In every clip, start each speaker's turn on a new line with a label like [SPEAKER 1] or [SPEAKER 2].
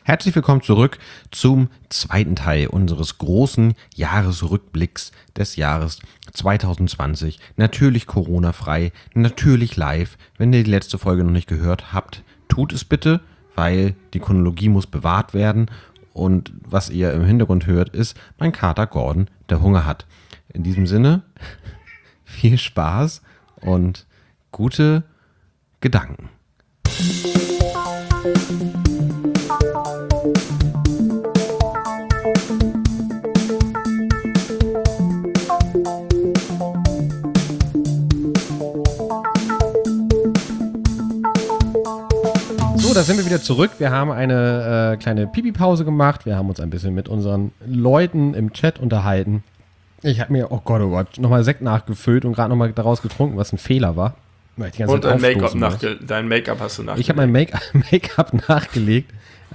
[SPEAKER 1] Herzlich willkommen zurück zum zweiten Teil unseres großen Jahresrückblicks des Jahres 2020. Natürlich Corona-frei, natürlich live. Wenn ihr die letzte Folge noch nicht gehört habt, tut es bitte, weil die Chronologie muss bewahrt werden. Und was ihr im Hintergrund hört, ist mein Kater Gordon, der Hunger hat. In diesem Sinne, viel Spaß und gute Gedanken. So, da sind wir wieder zurück. Wir haben eine kleine Pipi-Pause gemacht. Wir haben uns ein bisschen mit unseren Leuten im Chat unterhalten. Ich habe mir, oh Gott, nochmal Sekt nachgefüllt und gerade nochmal daraus getrunken, was ein Fehler war.
[SPEAKER 2] Und dein Make-up hast du nachgelegt.
[SPEAKER 1] Ich habe mein Make-up nachgelegt.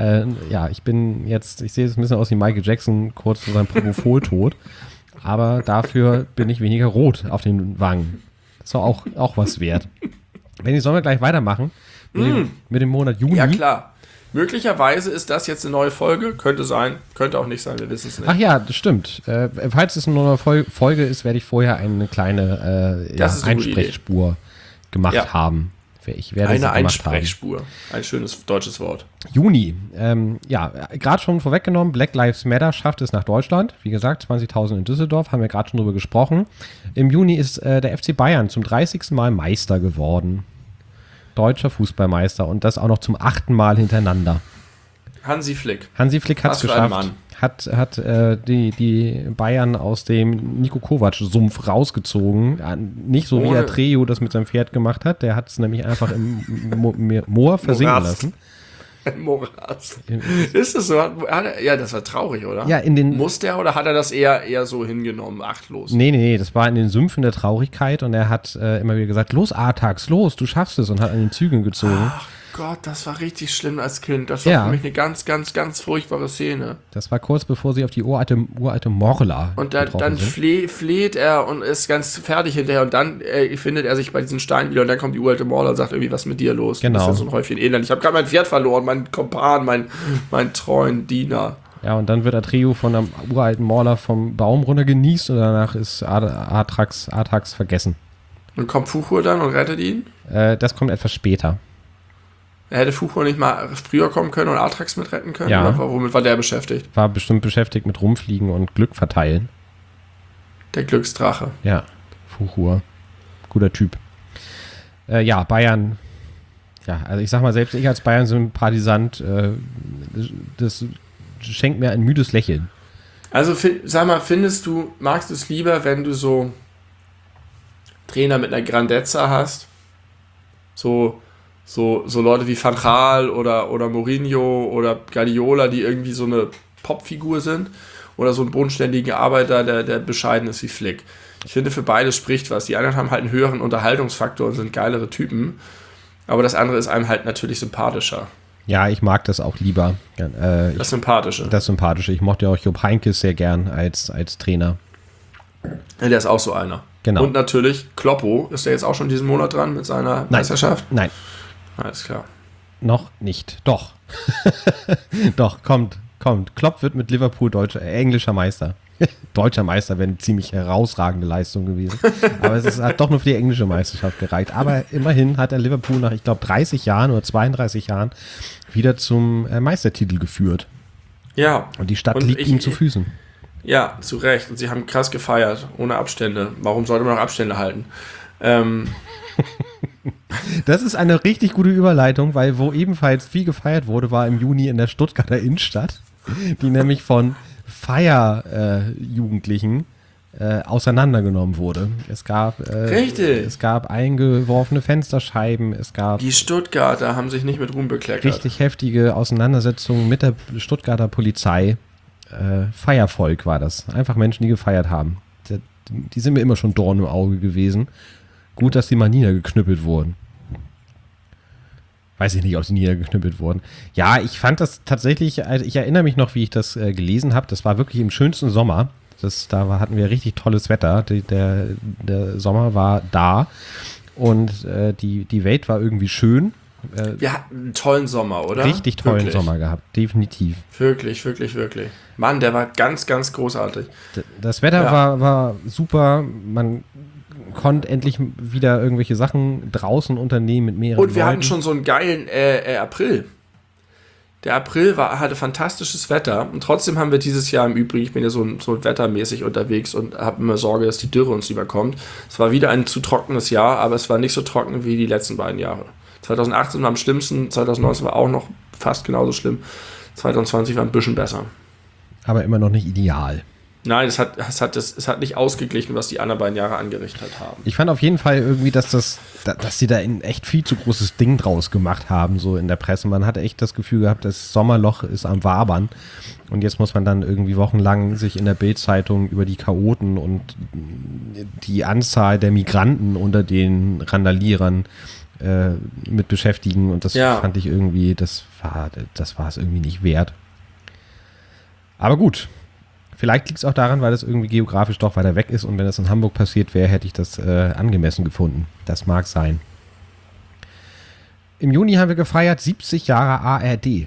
[SPEAKER 1] Ich sehe jetzt ein bisschen aus wie Michael Jackson kurz vor seinem Propofol-Tod. Aber dafür bin ich weniger rot auf den Wangen. Das ist auch was wert. Sollen wir gleich weitermachen? Mit dem Monat Juni.
[SPEAKER 2] Ja, klar. Möglicherweise ist das jetzt eine neue Folge. Könnte sein, könnte auch nicht sein, wir wissen es nicht.
[SPEAKER 1] Ach ja, das stimmt. Falls es eine neue Folge ist, werde ich vorher eine kleine Einsprechspur gemacht haben. Ich werde
[SPEAKER 2] eine Einsprechspur. Ein schönes deutsches Wort.
[SPEAKER 1] Juni. Gerade schon vorweggenommen, Black Lives Matter schafft es nach Deutschland. Wie gesagt, 20.000 in Düsseldorf, haben wir gerade schon drüber gesprochen. Im Juni ist der FC Bayern zum 30. Mal Meister geworden. Deutscher Fußballmeister und das auch noch zum 8. Mal hintereinander.
[SPEAKER 2] Hansi Flick
[SPEAKER 1] hat es geschafft. Hat die Bayern aus dem Niko Kovac-Sumpf rausgezogen. Nicht so wie Atreo das mit seinem Pferd gemacht hat. Der hat es nämlich einfach im Moor versinken lassen.
[SPEAKER 2] Morast. Ist das so? Ja, das war traurig, oder?
[SPEAKER 1] Ja,
[SPEAKER 2] muss der oder hat er das eher so hingenommen, achtlos?
[SPEAKER 1] Nee, das war in den Sümpfen der Traurigkeit und er hat immer wieder gesagt, los Artax, los, du schaffst es und hat an den Zügeln gezogen.
[SPEAKER 2] Ach Gott, das war richtig schlimm als Kind. Das war für mich eine ganz, ganz, ganz furchtbare Szene.
[SPEAKER 1] Das war kurz bevor sie auf die uralte Morla
[SPEAKER 2] und dann fleht er und ist ganz fertig hinterher und dann findet er sich bei diesen Steinen wieder und dann kommt die uralte Morla und sagt irgendwie, was ist mit dir los?
[SPEAKER 1] Genau.
[SPEAKER 2] Das ist ja so ein Häufchen Elend. Ich habe gerade mein Pferd verloren, meinen Kompan, meinen treuen Diener.
[SPEAKER 1] Ja, und dann wird Atreo von einem uralten Morla vom Baum runter genießt und danach ist Artax vergessen.
[SPEAKER 2] Und kommt Fuchur dann und rettet ihn?
[SPEAKER 1] Das kommt etwas später.
[SPEAKER 2] Hätte Fuchur nicht mal früher kommen können und Artax mit retten können?
[SPEAKER 1] Ja.
[SPEAKER 2] Oder womit war der beschäftigt?
[SPEAKER 1] War bestimmt beschäftigt mit Rumfliegen und Glück verteilen.
[SPEAKER 2] Der Glücksdrache.
[SPEAKER 1] Ja, Fuchur. Guter Typ. Bayern. Ja, also ich sag mal, selbst ich als Bayern-Sympathisant, das schenkt mir ein müdes Lächeln.
[SPEAKER 2] Also, magst du es lieber, wenn du so Trainer mit einer Grandezza hast? So Leute wie Van Gaal oder Mourinho oder Guardiola, die irgendwie so eine Popfigur sind, oder so einen bodenständigen Arbeiter, der bescheiden ist wie Flick. Ich finde, für beide spricht was. Die anderen haben halt einen höheren Unterhaltungsfaktor und sind geilere Typen, aber das andere ist einem halt natürlich sympathischer.
[SPEAKER 1] Ja, ich mag das auch lieber.
[SPEAKER 2] Das Sympathische.
[SPEAKER 1] Das Sympathische. Ich mochte ja auch Jupp Heynckes sehr gern als Trainer.
[SPEAKER 2] Ja, der ist auch so einer.
[SPEAKER 1] Genau.
[SPEAKER 2] Und natürlich Kloppo, ist der jetzt auch schon diesen Monat dran mit seiner Meisterschaft?
[SPEAKER 1] Nein.
[SPEAKER 2] Alles klar.
[SPEAKER 1] Noch nicht. Doch. Doch, kommt. Klopp wird mit Liverpool englischer Meister. Deutscher Meister wäre eine ziemlich herausragende Leistung gewesen. Aber hat doch nur für die englische Meisterschaft gereicht. Aber immerhin hat er Liverpool nach, ich glaube, 30 Jahren oder 32 Jahren wieder zum Meistertitel geführt.
[SPEAKER 2] Ja.
[SPEAKER 1] Und die Stadt liegt ihm zu Füßen.
[SPEAKER 2] Ja, zu Recht. Und sie haben krass gefeiert, ohne Abstände. Warum sollte man noch Abstände halten?
[SPEAKER 1] Das ist eine richtig gute Überleitung, weil wo ebenfalls viel gefeiert wurde, war im Juni in der Stuttgarter Innenstadt, die nämlich von Feierjugendlichen auseinandergenommen wurde. Es gab eingeworfene Fensterscheiben,
[SPEAKER 2] Die Stuttgarter haben sich nicht mit Ruhm bekleckert.
[SPEAKER 1] Richtig heftige Auseinandersetzungen mit der Stuttgarter Polizei. Feiervolk war das. Einfach Menschen, die gefeiert haben. Die sind mir immer schon Dorn im Auge gewesen. Gut, dass die mal niedergeknüppelt wurden. Weiß ich nicht, ob sie niedergeknüppelt wurden. Ja, ich fand das tatsächlich, ich erinnere mich noch, wie ich das gelesen habe. Das war wirklich im schönsten Sommer. Hatten wir richtig tolles Wetter. Der Sommer war da und die Welt war irgendwie schön.
[SPEAKER 2] Wir hatten einen tollen Sommer, oder?
[SPEAKER 1] Richtig tollen
[SPEAKER 2] Wirklich.
[SPEAKER 1] Sommer gehabt, definitiv.
[SPEAKER 2] Wirklich, wirklich, wirklich. Mann, der war ganz, ganz großartig.
[SPEAKER 1] Das Wetter war super, man konnte endlich wieder irgendwelche Sachen draußen unternehmen mit mehreren
[SPEAKER 2] Und wir
[SPEAKER 1] Leuten.
[SPEAKER 2] hatten schon so einen geilen April. Der April hatte fantastisches Wetter und trotzdem haben wir dieses Jahr im Übrigen, ich bin ja so wettermäßig unterwegs und habe immer Sorge, dass die Dürre uns überkommt. Es war wieder ein zu trockenes Jahr, aber es war nicht so trocken wie die letzten beiden Jahre. 2018 war am schlimmsten, 2019 war auch noch fast genauso schlimm, 2020 war ein bisschen besser.
[SPEAKER 1] Aber immer noch nicht ideal.
[SPEAKER 2] Nein, es hat nicht ausgeglichen, was die anderen beiden Jahre angerichtet haben.
[SPEAKER 1] Ich fand auf jeden Fall irgendwie, dass sie da ein echt viel zu großes Ding draus gemacht haben, so in der Presse. Man hatte echt das Gefühl gehabt, das Sommerloch ist am Wabern. Und jetzt muss man dann irgendwie wochenlang sich in der Bild-Zeitung über die Chaoten und die Anzahl der Migranten unter den Randalierern mit beschäftigen. Und das fand ich irgendwie, das war es irgendwie nicht wert. Aber gut. Vielleicht liegt es auch daran, weil es irgendwie geografisch doch weiter weg ist und wenn es in Hamburg passiert wäre, hätte ich das angemessen gefunden. Das mag sein. Im Juni haben wir gefeiert 70 Jahre ARD.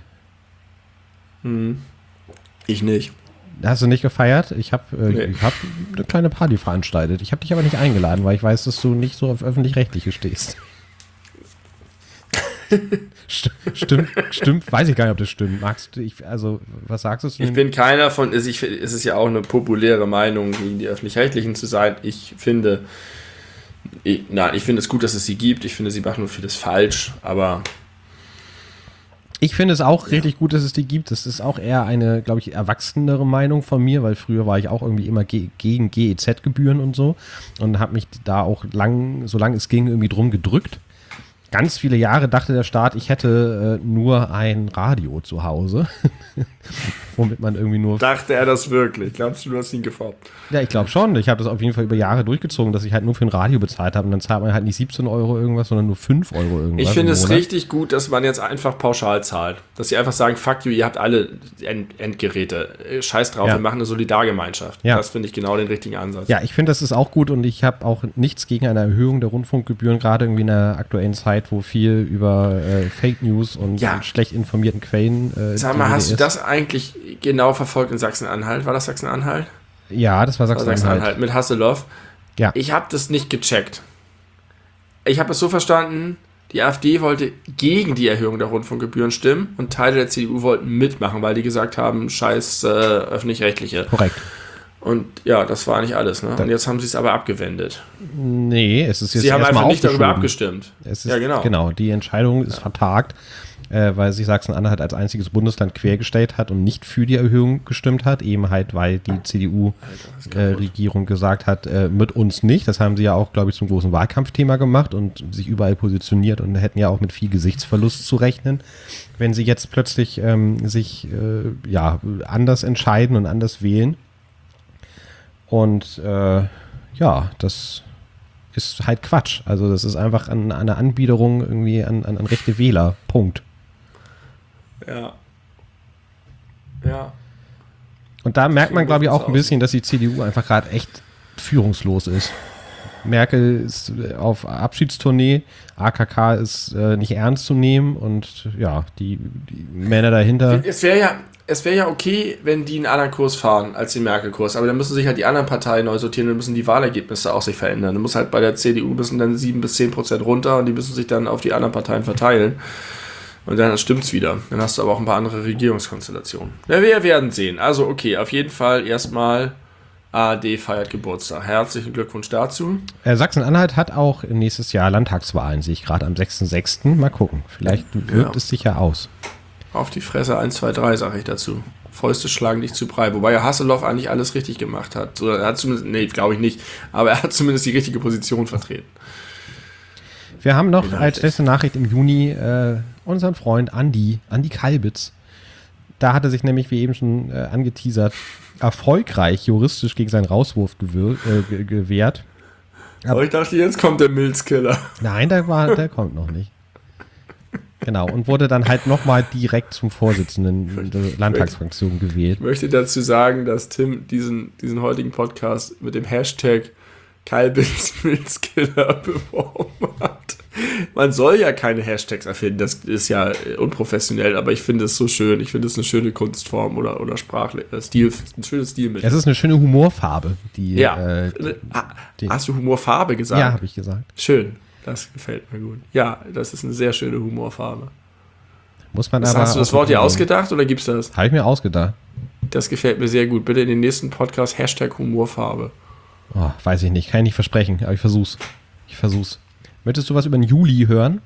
[SPEAKER 2] Ich nicht.
[SPEAKER 1] Hast du nicht gefeiert? Ich habe
[SPEAKER 2] Nee.
[SPEAKER 1] eine kleine Party veranstaltet. Ich habe dich aber nicht eingeladen, weil ich weiß, dass du nicht so auf Öffentlich-Rechtliche stehst. Stimmt, weiß ich gar nicht, ob das stimmt. Magst du, was sagst du?
[SPEAKER 2] Ich bin keiner von, es ist ja auch eine populäre Meinung, gegen die Öffentlich-Rechtlichen zu sein. Ich finde es gut, dass es sie gibt. Ich finde, sie machen nur vieles falsch, aber
[SPEAKER 1] ich finde es auch richtig gut, dass es die gibt. Das ist auch eher eine, glaube ich, erwachsenere Meinung von mir, weil früher war ich auch irgendwie immer gegen GEZ-Gebühren und so und habe mich da auch solange es ging, irgendwie drum gedrückt. Ganz viele Jahre dachte der Staat, ich hätte nur ein Radio zu Hause, womit man irgendwie nur...
[SPEAKER 2] dachte er das wirklich? Glaubst du hast ihn gefoppt?
[SPEAKER 1] Ja, ich glaube schon. Ich habe das auf jeden Fall über Jahre durchgezogen, dass ich halt nur für ein Radio bezahlt habe und dann zahlt man halt nicht 17 € irgendwas, sondern nur 5 € irgendwas.
[SPEAKER 2] Ich finde
[SPEAKER 1] im
[SPEAKER 2] es
[SPEAKER 1] Monat.
[SPEAKER 2] richtig gut, dass man jetzt einfach pauschal zahlt. Dass sie einfach sagen, fuck you, ihr habt alle Endgeräte. Scheiß drauf,
[SPEAKER 1] Ja.
[SPEAKER 2] wir machen eine Solidargemeinschaft.
[SPEAKER 1] Ja.
[SPEAKER 2] Das finde ich genau den richtigen Ansatz.
[SPEAKER 1] Ja, ich finde, das ist auch gut und ich habe auch nichts gegen eine Erhöhung der Rundfunkgebühren, gerade irgendwie in der aktuellen Zeit, wo viel über Fake News und schlecht informierten Quellen
[SPEAKER 2] Sag mal, hast du das eigentlich genau verfolgt in Sachsen-Anhalt? War das Sachsen-Anhalt?
[SPEAKER 1] Ja, das war Sachsen-Anhalt.
[SPEAKER 2] Mit Hasselhoff.
[SPEAKER 1] Ja.
[SPEAKER 2] Ich habe das nicht gecheckt. Ich habe es so verstanden, die AfD wollte gegen die Erhöhung der Rundfunkgebühren stimmen und Teile der CDU wollten mitmachen, weil die gesagt haben, scheiß Öffentlich-Rechtliche.
[SPEAKER 1] Korrekt.
[SPEAKER 2] Und ja, das war nicht alles. Ne? Und jetzt haben sie es aber abgewendet.
[SPEAKER 1] Nee, es ist jetzt
[SPEAKER 2] Sie haben
[SPEAKER 1] erstmal
[SPEAKER 2] einfach nicht darüber
[SPEAKER 1] aufgeschoben.
[SPEAKER 2] abgestimmt.
[SPEAKER 1] Es ist,
[SPEAKER 2] Ja, genau.
[SPEAKER 1] Genau, die Entscheidung ist vertagt, weil sich Sachsen-Anhalt als einziges Bundesland quergestellt hat und nicht für die Erhöhung gestimmt hat, eben halt, weil die CDU-Regierung gesagt hat, mit uns nicht. Das haben sie ja auch, glaube ich, zum großen Wahlkampfthema gemacht und sich überall positioniert und hätten ja auch mit viel Gesichtsverlust zu rechnen, wenn sie jetzt plötzlich sich anders entscheiden und anders wählen. Und das ist halt Quatsch. Also das ist einfach eine Anbiederung irgendwie an rechte Wähler. Punkt.
[SPEAKER 2] Ja. Ja.
[SPEAKER 1] Und da merkt man, glaube ich, auch ein bisschen, dass die CDU einfach gerade echt führungslos ist. Merkel ist auf Abschiedstournee, AKK ist nicht ernst zu nehmen und ja, die Männer dahinter.
[SPEAKER 2] Es wäre ja okay, wenn die einen anderen Kurs fahren als den Merkel-Kurs, aber dann müssen sich halt die anderen Parteien neu sortieren und müssen die Wahlergebnisse auch sich verändern. Dann muss halt bei der CDU müssen dann 7-10% runter und die müssen sich dann auf die anderen Parteien verteilen. Und dann stimmt's wieder. Dann hast du aber auch ein paar andere Regierungskonstellationen. Ja, wir werden sehen. Also okay, auf jeden Fall erstmal ARD feiert Geburtstag. Herzlichen Glückwunsch dazu.
[SPEAKER 1] Sachsen-Anhalt hat auch nächstes Jahr Landtagswahlen, sehe ich gerade am 6.6. Mal gucken. Vielleicht wirkt es sich ja aus.
[SPEAKER 2] Auf die Fresse 1, 2, 3, sage ich dazu. Fäuste schlagen nicht zu Brei. Wobei ja Hasselhoff eigentlich alles richtig gemacht hat. So, er hat zumindest, nee, glaube ich nicht, aber er hat zumindest die richtige Position vertreten.
[SPEAKER 1] Wir haben noch als letzte Nachricht im Juni unseren Freund Andi Kalbitz. Da hat er sich nämlich, wie eben schon angeteasert, erfolgreich juristisch gegen seinen Rauswurf gewehrt.
[SPEAKER 2] Aber ich dachte, jetzt kommt der Milzkiller.
[SPEAKER 1] Nein, der kommt noch nicht. Genau, und wurde dann halt nochmal direkt zum Vorsitzenden der Landtagsfraktion gewählt.
[SPEAKER 2] Ich möchte dazu sagen, dass Tim diesen heutigen Podcast mit dem Hashtag Kalbitz Milzkiller beworben hat. Man soll ja keine Hashtags erfinden, das ist ja unprofessionell, aber ich finde es so schön. Ich finde es eine schöne Kunstform oder Stil, ein schönes Stilmittel.
[SPEAKER 1] Es ist eine schöne Humorfarbe.
[SPEAKER 2] Hast du Humorfarbe gesagt?
[SPEAKER 1] Ja, habe ich gesagt.
[SPEAKER 2] Schön, das gefällt mir gut. Ja, das ist eine sehr schöne Humorfarbe.
[SPEAKER 1] Muss man
[SPEAKER 2] Hast du das Wort dir ausgedacht oder gibt's das?
[SPEAKER 1] Habe ich mir ausgedacht.
[SPEAKER 2] Das gefällt mir sehr gut. Bitte in den nächsten Podcast Hashtag Humorfarbe.
[SPEAKER 1] Oh, weiß ich nicht, kann ich nicht versprechen, aber ich versuch's. Möchtest du was über den Juli hören?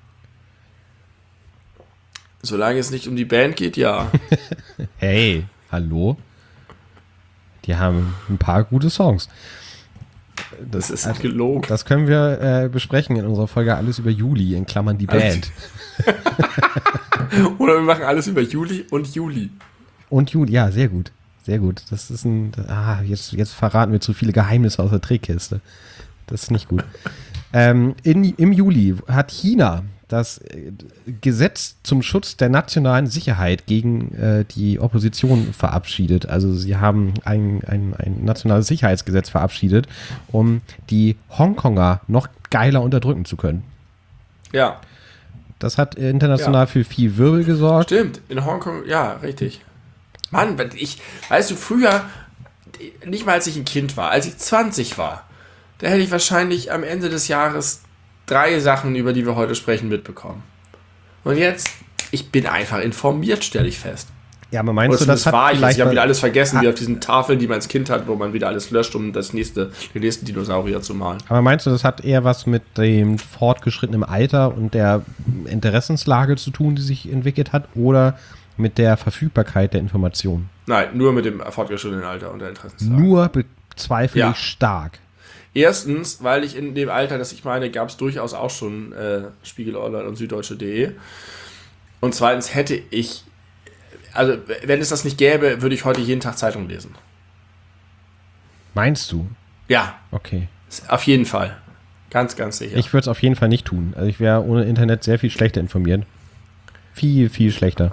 [SPEAKER 2] Solange es nicht um die Band geht, ja.
[SPEAKER 1] Hey, hallo? Die haben ein paar gute Songs.
[SPEAKER 2] Das ist gelogen.
[SPEAKER 1] Das können wir besprechen in unserer Folge Alles über Juli, in Klammern die Band.
[SPEAKER 2] Oder wir machen alles über Juli und Juli.
[SPEAKER 1] Und Juli, ja, sehr gut. Sehr gut. Das ist jetzt verraten wir zu viele Geheimnisse aus der Trickkiste. Das ist nicht gut. Im Juli hat China das Gesetz zum Schutz der nationalen Sicherheit gegen die Opposition verabschiedet. Also sie haben ein nationales Sicherheitsgesetz verabschiedet, um die Hongkonger noch geiler unterdrücken zu können.
[SPEAKER 2] Ja.
[SPEAKER 1] Das hat international für viel Wirbel gesorgt.
[SPEAKER 2] Stimmt, in Hongkong, ja, richtig. Mann, weißt du, früher, nicht mal als ich ein Kind war, als ich 20 war, da hätte ich wahrscheinlich am Ende des Jahres 3 Sachen, über die wir heute sprechen, mitbekommen. Und jetzt, ich bin einfach informiert, stelle ich fest.
[SPEAKER 1] Ja, aber meinst du, das hat
[SPEAKER 2] vielleicht... Ich habe wieder alles vergessen, wie auf diesen Tafeln, die man als Kind hat, wo man wieder alles löscht, um den nächsten Dinosaurier zu malen.
[SPEAKER 1] Aber meinst du, das hat eher was mit dem fortgeschrittenen Alter und der Interessenslage zu tun, die sich entwickelt hat, oder mit der Verfügbarkeit der Informationen?
[SPEAKER 2] Nein, nur mit dem fortgeschrittenen Alter und der Interessenslage.
[SPEAKER 1] Nur bezweifle ich stark.
[SPEAKER 2] Erstens, weil ich in dem Alter, das ich meine, gab es durchaus auch schon Spiegel Online und Süddeutsche.de. Und zweitens hätte ich, also wenn es das nicht gäbe, würde ich heute jeden Tag Zeitung lesen.
[SPEAKER 1] Meinst du?
[SPEAKER 2] Ja.
[SPEAKER 1] Okay.
[SPEAKER 2] Auf jeden Fall. Ganz, ganz sicher.
[SPEAKER 1] Ich würde es auf jeden Fall nicht tun. Also ich wäre ohne Internet sehr viel schlechter informiert. Viel, viel schlechter.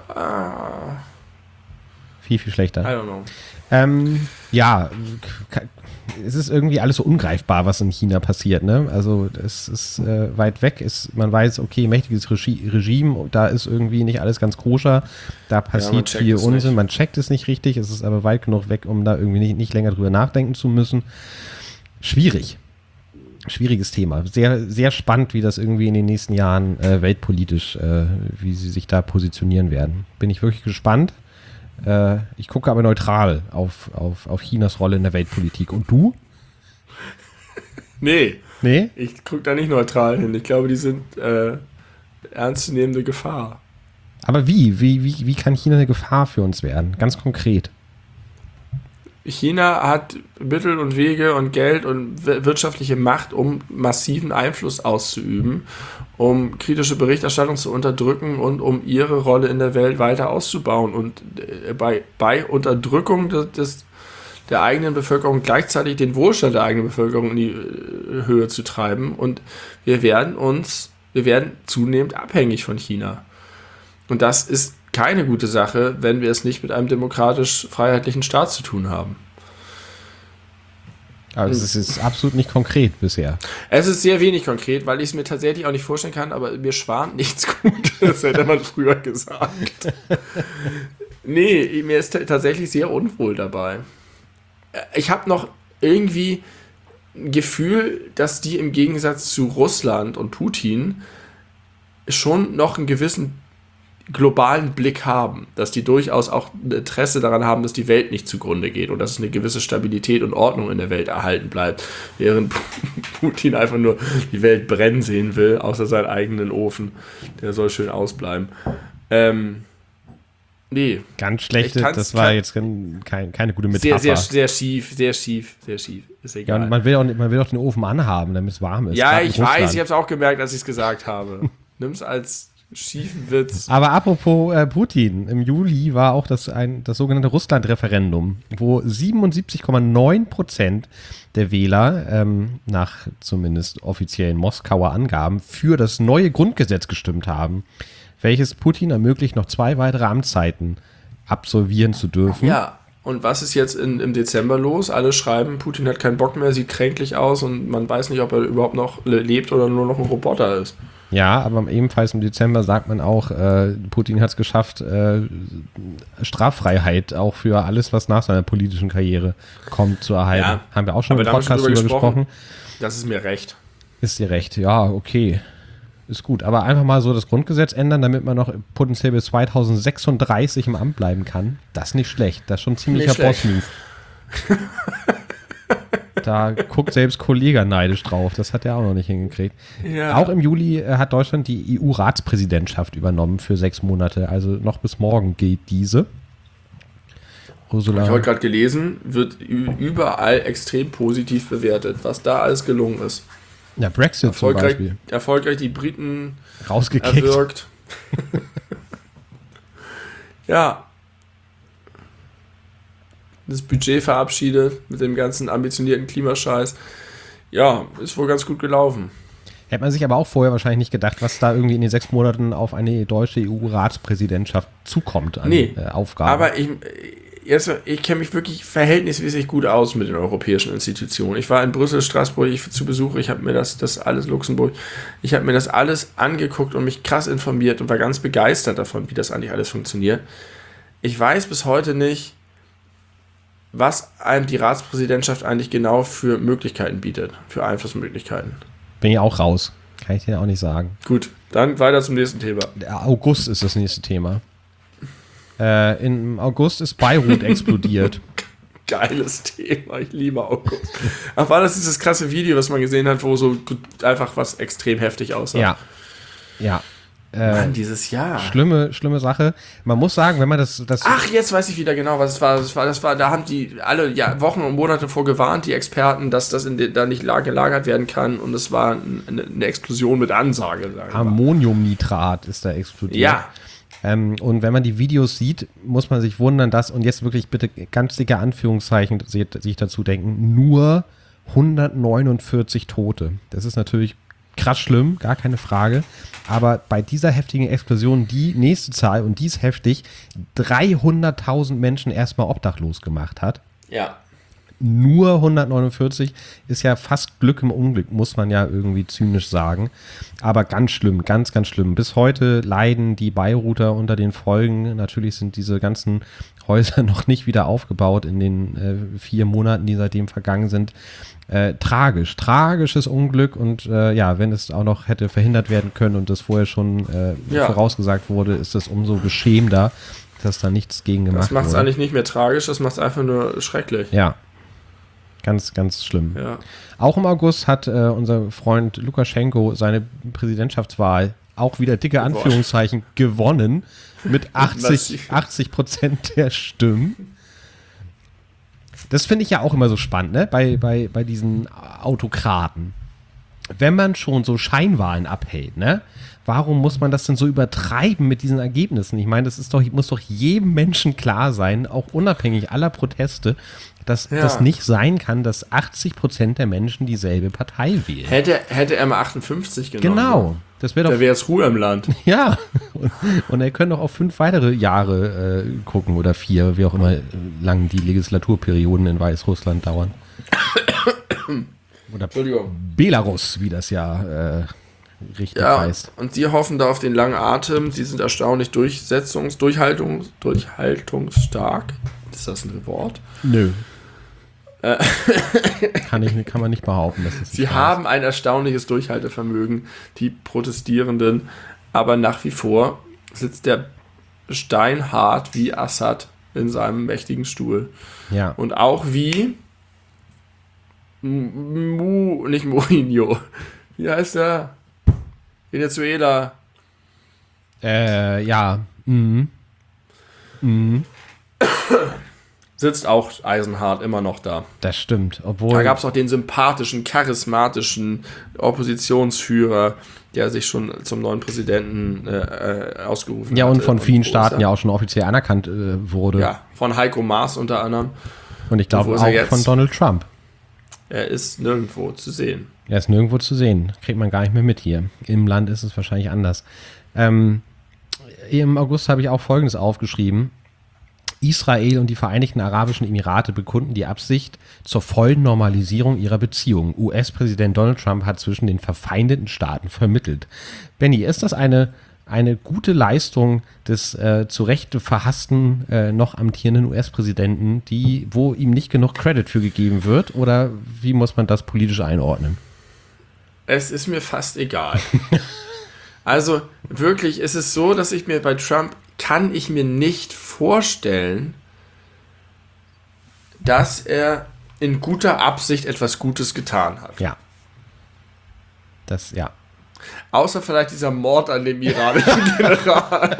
[SPEAKER 1] Viel, viel schlechter.
[SPEAKER 2] I don't know.
[SPEAKER 1] Ja, es ist irgendwie alles so ungreifbar, was in China passiert, ne? Also es ist weit weg, man weiß, okay, mächtiges Regime, da ist irgendwie nicht alles ganz koscher, da passiert viel Unsinn, man checkt es nicht richtig, es ist aber weit genug weg, um da irgendwie nicht länger drüber nachdenken zu müssen. Schwieriges Thema. Sehr, sehr spannend, wie das irgendwie in den nächsten Jahren weltpolitisch, wie sie sich da positionieren werden. Bin ich wirklich gespannt. Ich gucke aber neutral auf Chinas Rolle in der Weltpolitik. Und du?
[SPEAKER 2] Nee.
[SPEAKER 1] Nee?
[SPEAKER 2] Ich gucke da nicht neutral hin. Ich glaube, die sind ernstzunehmende Gefahr.
[SPEAKER 1] Aber wie kann China eine Gefahr für uns werden? Ganz konkret.
[SPEAKER 2] China hat Mittel und Wege und Geld und wirtschaftliche Macht, um massiven Einfluss auszuüben, um kritische Berichterstattung zu unterdrücken und um ihre Rolle in der Welt weiter auszubauen und bei Unterdrückung der eigenen Bevölkerung gleichzeitig den Wohlstand der eigenen Bevölkerung in die Höhe zu treiben. Und wir werden zunehmend abhängig von China. Und das ist keine gute Sache, wenn wir es nicht mit einem demokratisch-freiheitlichen Staat zu tun haben.
[SPEAKER 1] Aber es ist absolut nicht konkret bisher.
[SPEAKER 2] Es ist sehr wenig konkret, weil ich es mir tatsächlich auch nicht vorstellen kann, aber mir schwant nichts Gutes, hätte man früher gesagt. Nee, mir ist tatsächlich sehr unwohl dabei. Ich habe noch irgendwie ein Gefühl, dass die im Gegensatz zu Russland und Putin schon noch einen gewissen globalen Blick haben, dass die durchaus auch ein Interesse daran haben, dass die Welt nicht zugrunde geht und dass es eine gewisse Stabilität und Ordnung in der Welt erhalten bleibt, während Putin einfach nur die Welt brennen sehen will, außer seinen eigenen Ofen. Der soll schön ausbleiben. Nee.
[SPEAKER 1] Ganz schlecht, das war jetzt keine gute Metapher.
[SPEAKER 2] Sehr schief. Ist egal.
[SPEAKER 1] Ja, und man will auch den Ofen anhaben, damit es warm ist.
[SPEAKER 2] Ja, ich weiß, ich habe es auch gemerkt, als ich es gesagt habe. Nimm es als schiefen Witz.
[SPEAKER 1] Aber apropos Putin, im Juli war auch das sogenannte Russland-Referendum, wo 77,9% der Wähler nach zumindest offiziellen Moskauer Angaben für das neue Grundgesetz gestimmt haben, welches Putin ermöglicht, noch 2 weitere Amtszeiten absolvieren zu dürfen.
[SPEAKER 2] Ja, und was ist jetzt im Dezember los? Alle schreiben, Putin hat keinen Bock mehr, sieht kränklich aus und man weiß nicht, ob er überhaupt noch lebt oder nur noch ein Roboter ist.
[SPEAKER 1] Ja, aber ebenfalls im Dezember sagt man auch, Putin hat es geschafft, Straffreiheit auch für alles, was nach seiner politischen Karriere kommt, zu erhalten.
[SPEAKER 2] Ja,
[SPEAKER 1] haben wir auch schon
[SPEAKER 2] aber
[SPEAKER 1] im
[SPEAKER 2] da haben wir
[SPEAKER 1] Podcast
[SPEAKER 2] schon
[SPEAKER 1] drüber
[SPEAKER 2] drüber
[SPEAKER 1] gesprochen.
[SPEAKER 2] Das ist mir recht.
[SPEAKER 1] Ist dir recht, ja, okay. Ist gut, aber einfach mal so das Grundgesetz ändern, damit man noch potenziell bis 2036 im Amt bleiben kann. Das ist nicht schlecht. Das ist schon ein ziemlicher Boss-Move. Da guckt selbst Kollege neidisch drauf. Das hat er auch noch nicht hingekriegt.
[SPEAKER 2] Ja.
[SPEAKER 1] Auch im Juli hat Deutschland die EU-Ratspräsidentschaft übernommen für 6 Monate. Also noch bis morgen gilt diese. Ursula.
[SPEAKER 2] Habe ich heute gerade gelesen, wird überall extrem positiv bewertet, was da alles gelungen ist.
[SPEAKER 1] Ja, Brexit zum Beispiel.
[SPEAKER 2] Erfolgreich die Briten
[SPEAKER 1] rausgekickt.
[SPEAKER 2] Erwirkt. Ja. Das Budget verabschiedet mit dem ganzen ambitionierten Klimascheiß. Ja, ist wohl ganz gut gelaufen.
[SPEAKER 1] Hätte man sich aber auch vorher wahrscheinlich nicht gedacht, was da irgendwie in den 6 Monaten auf eine deutsche EU-Ratspräsidentschaft zukommt an Aufgaben.
[SPEAKER 2] Aber ich kenne mich wirklich verhältnismäßig gut aus mit den europäischen Institutionen. Ich war in Brüssel, Straßburg zu Besuch, ich habe mir das alles, Luxemburg, ich habe mir das alles angeguckt und mich krass informiert und war ganz begeistert davon, wie das eigentlich alles funktioniert. Ich weiß bis heute nicht, was einem die Ratspräsidentschaft eigentlich genau für Möglichkeiten bietet, für Einflussmöglichkeiten.
[SPEAKER 1] Bin ich auch raus. Kann ich dir auch nicht sagen.
[SPEAKER 2] Gut, dann weiter zum nächsten Thema.
[SPEAKER 1] Der August ist das nächste Thema. Im August ist Beirut explodiert.
[SPEAKER 2] Geiles Thema, ich liebe August. Ach, war das dieses krasse Video, was man gesehen hat, wo so einfach was extrem heftig aussah?
[SPEAKER 1] Ja.
[SPEAKER 2] Mann, dieses Jahr.
[SPEAKER 1] Schlimme Sache. Man muss sagen, wenn man das
[SPEAKER 2] Ach, jetzt weiß ich wieder genau, was es war. Das war, da haben die alle Wochen und Monate vor gewarnt, die Experten, dass das da nicht gelagert werden kann. Und es war eine Explosion mit Ansage.
[SPEAKER 1] Ammoniumnitrat ist da explodiert.
[SPEAKER 2] Ja.
[SPEAKER 1] Und wenn man die Videos sieht, muss man sich wundern, dass, und jetzt wirklich bitte ganz dicke Anführungszeichen sich dazu denken, nur 149 Tote. Das ist natürlich krass schlimm, gar keine Frage. Aber bei dieser heftigen Explosion, die nächste Zahl, und die ist heftig, 300.000 Menschen erstmal obdachlos gemacht hat.
[SPEAKER 2] Ja.
[SPEAKER 1] Nur 149 ist ja fast Glück im Unglück, muss man ja irgendwie zynisch sagen. Aber ganz schlimm, ganz, ganz schlimm. Bis heute leiden die Beiruter unter den Folgen. Natürlich sind diese ganzen Häuser noch nicht wieder aufgebaut in den 4 Monaten, die seitdem vergangen sind. Tragisches Unglück und wenn es auch noch hätte verhindert werden können und das vorher schon vorausgesagt wurde, ist es umso beschämender, dass da nichts gegen gemacht wurde.
[SPEAKER 2] Das macht es eigentlich nicht mehr tragisch, das macht es einfach nur schrecklich.
[SPEAKER 1] Ja. Ganz, ganz schlimm.
[SPEAKER 2] Ja.
[SPEAKER 1] Auch im August hat unser Freund Lukaschenko seine Präsidentschaftswahl auch wieder dicke Anführungszeichen gewonnen mit 80% der Stimmen. Das finde ich ja auch immer so spannend, ne? Bei diesen Autokraten. Wenn man schon so Scheinwahlen abhält, ne? Warum muss man das denn so übertreiben mit diesen Ergebnissen? Ich meine, muss doch jedem Menschen klar sein, auch unabhängig aller Proteste, dass das nicht sein kann, dass 80% der Menschen dieselbe Partei wählen.
[SPEAKER 2] Hätte er mal 58 genommen.
[SPEAKER 1] Genau. Das wäre doch.
[SPEAKER 2] Da wäre es Ruhe im Land.
[SPEAKER 1] Ja. Und er könnte auch auf 5 weitere Jahre gucken oder 4, wie auch immer lang die Legislaturperioden in Weißrussland dauern. Oder Belarus, wie das ja richtig heißt.
[SPEAKER 2] Und sie hoffen da auf den langen Atem. Sie sind erstaunlich durchhaltungsstark. Ist das ein Wort?
[SPEAKER 1] Nö. Kann man nicht behaupten, dass das
[SPEAKER 2] Sie haben ein erstaunliches Durchhaltevermögen, die Protestierenden, aber nach wie vor sitzt der steinhart wie Assad in seinem mächtigen Stuhl.
[SPEAKER 1] Ja.
[SPEAKER 2] Und auch wie nicht Mourinho. Wie heißt der? Venezuela.
[SPEAKER 1] Ja.
[SPEAKER 2] Sitzt auch eisenhart immer noch da.
[SPEAKER 1] Das stimmt. Obwohl
[SPEAKER 2] da gab es auch den sympathischen, charismatischen Oppositionsführer, der sich schon zum neuen Präsidenten ausgerufen hat.
[SPEAKER 1] Ja, und von vielen Staaten ja auch schon offiziell anerkannt wurde.
[SPEAKER 2] Ja, von Heiko Maas unter anderem.
[SPEAKER 1] Und ich glaube auch von Donald Trump.
[SPEAKER 2] Er ist nirgendwo zu sehen.
[SPEAKER 1] Er ist nirgendwo zu sehen. Kriegt man gar nicht mehr mit hier. Im Land ist es wahrscheinlich anders. Im August habe ich auch Folgendes aufgeschrieben. Israel und die Vereinigten Arabischen Emirate bekunden die Absicht zur vollen Normalisierung ihrer Beziehungen. US-Präsident Donald Trump hat zwischen den verfeindeten Staaten vermittelt. Benny, ist das eine gute Leistung des zu Recht verhassten, noch amtierenden US-Präsidenten, wo ihm nicht genug Credit für gegeben wird? Oder wie muss man das politisch einordnen?
[SPEAKER 2] Es ist mir fast egal. Also wirklich ist es so, dass ich mir bei Trump kann ich mir nicht vorstellen, dass er in guter Absicht etwas Gutes getan hat.
[SPEAKER 1] Ja.
[SPEAKER 2] Außer vielleicht dieser Mord an dem iranischen General.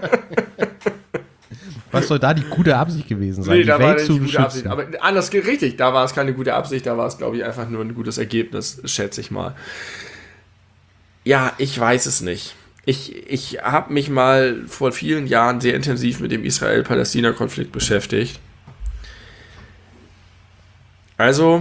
[SPEAKER 1] Was soll da die gute Absicht gewesen sein?
[SPEAKER 2] Nee,
[SPEAKER 1] die
[SPEAKER 2] da
[SPEAKER 1] Welt
[SPEAKER 2] war nicht
[SPEAKER 1] zu
[SPEAKER 2] die gute
[SPEAKER 1] beschützen.
[SPEAKER 2] Absicht. Aber anders geht richtig. Da war es keine gute Absicht, da war es, glaube ich, einfach nur ein gutes Ergebnis, schätze ich mal. Ja, ich weiß es nicht. Ich habe mich mal vor vielen Jahren sehr intensiv mit dem Israel-Palästina-Konflikt beschäftigt. Also,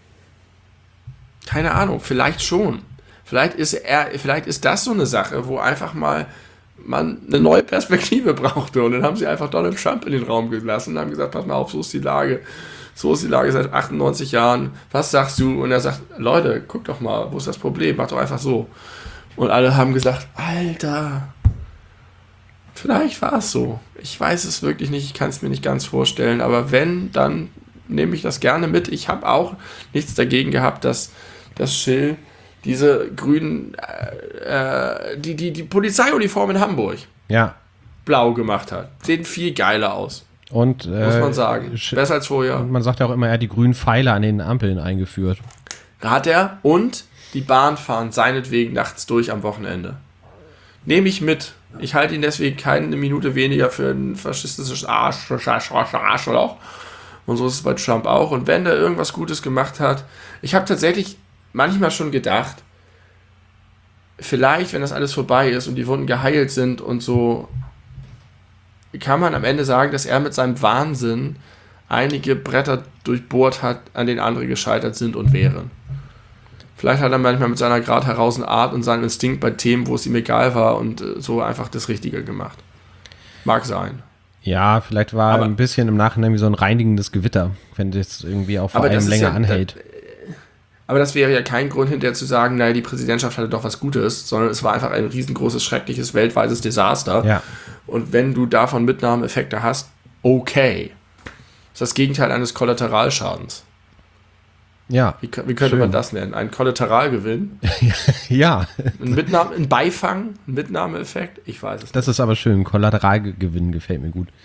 [SPEAKER 2] keine Ahnung, vielleicht schon. Vielleicht ist das so eine Sache, wo einfach mal man eine neue Perspektive brauchte. Und dann haben sie einfach Donald Trump in den Raum gelassen und haben gesagt, pass mal auf, so ist die Lage. So ist die Lage seit 98 Jahren. Was sagst du? Und er sagt, Leute, guck doch mal, wo ist das Problem? Mach doch einfach so. Und alle haben gesagt, Alter, vielleicht war es so. Ich weiß es wirklich nicht, ich kann es mir nicht ganz vorstellen. Aber wenn, dann nehme ich das gerne mit. Ich habe auch nichts dagegen gehabt, dass Schill diese grünen, die Polizeiuniform in Hamburg blau gemacht hat. Sehen viel geiler aus.
[SPEAKER 1] Und,
[SPEAKER 2] muss man sagen. Besser als vorher.
[SPEAKER 1] Und man sagt ja auch immer, er hat die grünen Pfeile an den Ampeln eingeführt.
[SPEAKER 2] Hat er. Und die Bahn fahren seinetwegen nachts durch am Wochenende. Nehme ich mit. Ich halte ihn deswegen keine Minute weniger für ein faschistisches Arschloch. Und so ist es bei Trump auch. Und wenn der irgendwas Gutes gemacht hat, ich habe tatsächlich manchmal schon gedacht, vielleicht, wenn das alles vorbei ist und die Wunden geheilt sind und so, kann man am Ende sagen, dass er mit seinem Wahnsinn einige Bretter durchbohrt hat, an denen andere gescheitert sind und wären. Vielleicht hat er manchmal mit seiner gerade heraus Art und seinem Instinkt bei Themen, wo es ihm egal war und so einfach das Richtige gemacht. Mag sein.
[SPEAKER 1] Ja, vielleicht war ein bisschen im Nachhinein wie so ein reinigendes Gewitter, wenn das irgendwie auch vor allem länger anhält.
[SPEAKER 2] Aber das wäre ja kein Grund hinterher zu sagen, naja, die Präsidentschaft hatte doch was Gutes, sondern es war einfach ein riesengroßes, schreckliches, weltweites Desaster.
[SPEAKER 1] Ja.
[SPEAKER 2] Und wenn du davon Mitnahmeeffekte hast, okay. Das ist das Gegenteil eines Kollateralschadens.
[SPEAKER 1] Ja.
[SPEAKER 2] Wie könnte man das nennen? Ein Kollateralgewinn?
[SPEAKER 1] Ja.
[SPEAKER 2] Ein Beifang? Ein Mitnahmeeffekt? Ich weiß es nicht.
[SPEAKER 1] Das ist aber schön. Kollateralgewinn gefällt mir gut.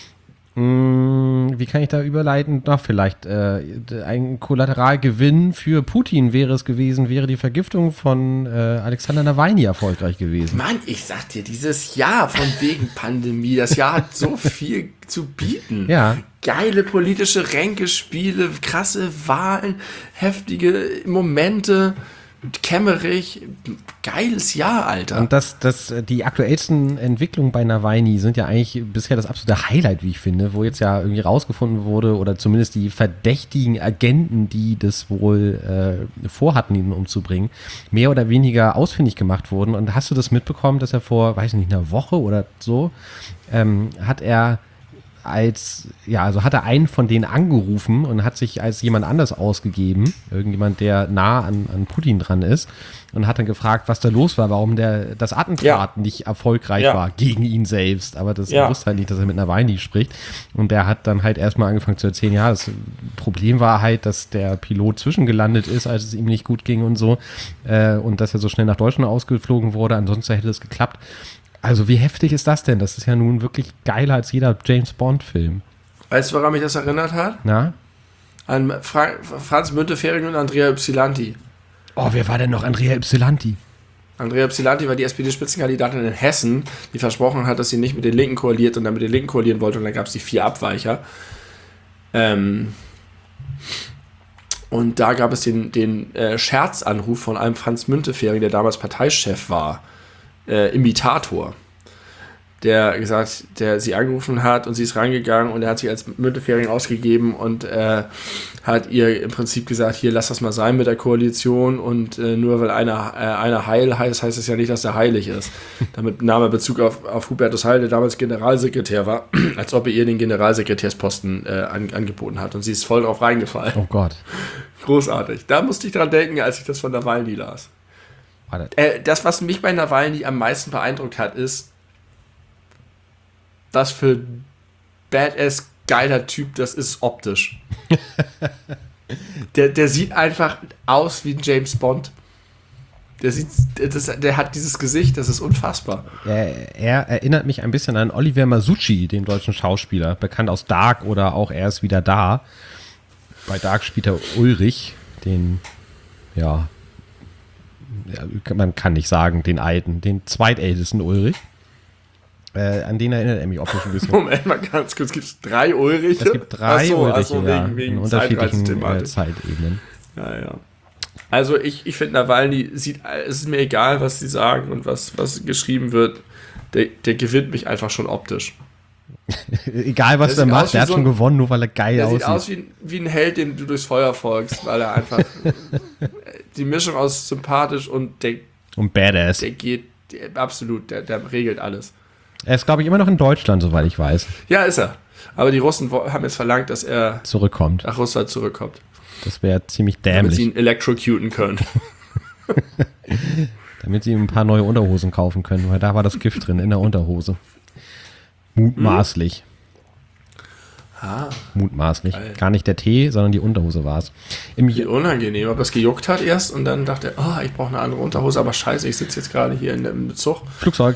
[SPEAKER 1] Wie kann ich da überleiten? Na, vielleicht ein Kollateralgewinn für Putin wäre es gewesen, wäre die Vergiftung von Alexander Nawalny erfolgreich gewesen.
[SPEAKER 2] Mann, ich sag dir, dieses Jahr von wegen Pandemie, das Jahr hat so viel zu bieten.
[SPEAKER 1] Ja.
[SPEAKER 2] Geile politische Ränkespiele, krasse Wahlen, heftige Momente, kämmerig, geiles Jahr, Alter.
[SPEAKER 1] Und die aktuellsten Entwicklungen bei Nawalny sind ja eigentlich bisher das absolute Highlight, wie ich finde, wo jetzt ja irgendwie rausgefunden wurde, oder zumindest die verdächtigen Agenten, die das wohl vorhatten, ihn umzubringen, mehr oder weniger ausfindig gemacht wurden. Und hast du das mitbekommen, dass er vor, weiß ich nicht, einer Woche oder so, hat er einen von denen angerufen und hat sich als jemand anders ausgegeben, irgendjemand, der nah an Putin dran ist, und hat dann gefragt, was da los war, warum das Attentat nicht erfolgreich war gegen ihn selbst. Aber das wusste halt nicht, dass er mit Nawalny spricht. Und der hat dann halt erstmal angefangen zu erzählen, ja, das Problem war halt, dass der Pilot zwischengelandet ist, als es ihm nicht gut ging und so, und dass er so schnell nach Deutschland ausgeflogen wurde, ansonsten hätte es geklappt. Also wie heftig ist das denn? Das ist ja nun wirklich geiler als jeder James-Bond-Film.
[SPEAKER 2] Weißt du, woran mich das erinnert hat?
[SPEAKER 1] Na?
[SPEAKER 2] An Franz Müntefering und Andrea Ypsilanti.
[SPEAKER 1] Oh, wer war denn noch Andrea Ypsilanti?
[SPEAKER 2] Andrea Ypsilanti war die SPD-Spitzenkandidatin in Hessen, die versprochen hat, dass sie nicht mit den Linken koaliert und dann mit den Linken koalieren wollte, und dann gab es die 4 Abweicher. Und da gab es den Scherzanruf von einem Franz Müntefering, der damals Parteichef war, Imitator. der sie angerufen hat und sie ist rangegangen und er hat sich als Müntefering ausgegeben und hat ihr im Prinzip gesagt, hier, lass das mal sein mit der Koalition und nur weil einer Heil heißt es ja nicht, dass er heilig ist. Damit nahm er Bezug auf Hubertus Heil, der damals Generalsekretär war, als ob er ihr den Generalsekretärsposten angeboten hat und sie ist voll drauf reingefallen.
[SPEAKER 1] Oh Gott.
[SPEAKER 2] Großartig. Da musste ich dran denken, als ich das von Nawalny las. Das, was mich bei Nawalny am meisten beeindruckt hat, ist, was für ein badass geiler Typ das ist optisch. der sieht einfach aus wie ein James Bond. Der hat dieses Gesicht, das ist unfassbar.
[SPEAKER 1] Er erinnert mich ein bisschen an Oliver Masucci, den deutschen Schauspieler, bekannt aus Dark oder auch Er ist wieder da. Bei Dark spielt er Ulrich, den, man kann nicht sagen, den zweitältesten Ulrich. An den erinnert er mich optisch ein bisschen.
[SPEAKER 2] Moment mal ganz kurz, gibt es 3 Ulriche?
[SPEAKER 1] Es gibt 3 Ulriche,
[SPEAKER 2] wegen
[SPEAKER 1] in unterschiedlichen Zeitebenen.
[SPEAKER 2] Ja. Also ich finde, Nawalny es ist mir egal, was sie sagen und was geschrieben wird, der gewinnt mich einfach schon optisch.
[SPEAKER 1] Egal, was der macht, der hat schon gewonnen, nur weil er geil aussieht.
[SPEAKER 2] Der sieht aus wie ein Held, dem du durchs Feuer folgst, weil er einfach die Mischung aus sympathisch und
[SPEAKER 1] Badass.
[SPEAKER 2] Der geht, absolut, der regelt alles.
[SPEAKER 1] Er ist, glaube ich, immer noch in Deutschland, soweit ich weiß.
[SPEAKER 2] Ja, ist er. Aber die Russen haben jetzt verlangt, dass er nach Russland zurückkommt.
[SPEAKER 1] Das wäre ziemlich dämlich.
[SPEAKER 2] Damit sie ihn electrocuten können.
[SPEAKER 1] Damit sie ihm ein paar neue Unterhosen kaufen können, weil da war das Gift drin, in der Unterhose. Mutmaßlich. Mutmaßlich.
[SPEAKER 2] Geil.
[SPEAKER 1] Gar nicht der Tee, sondern die Unterhose war es.
[SPEAKER 2] Wie unangenehm, ob das gejuckt hat erst und dann dachte er, ich brauche eine andere Unterhose, aber scheiße, ich sitze jetzt gerade hier im Zug.
[SPEAKER 1] Flugzeug.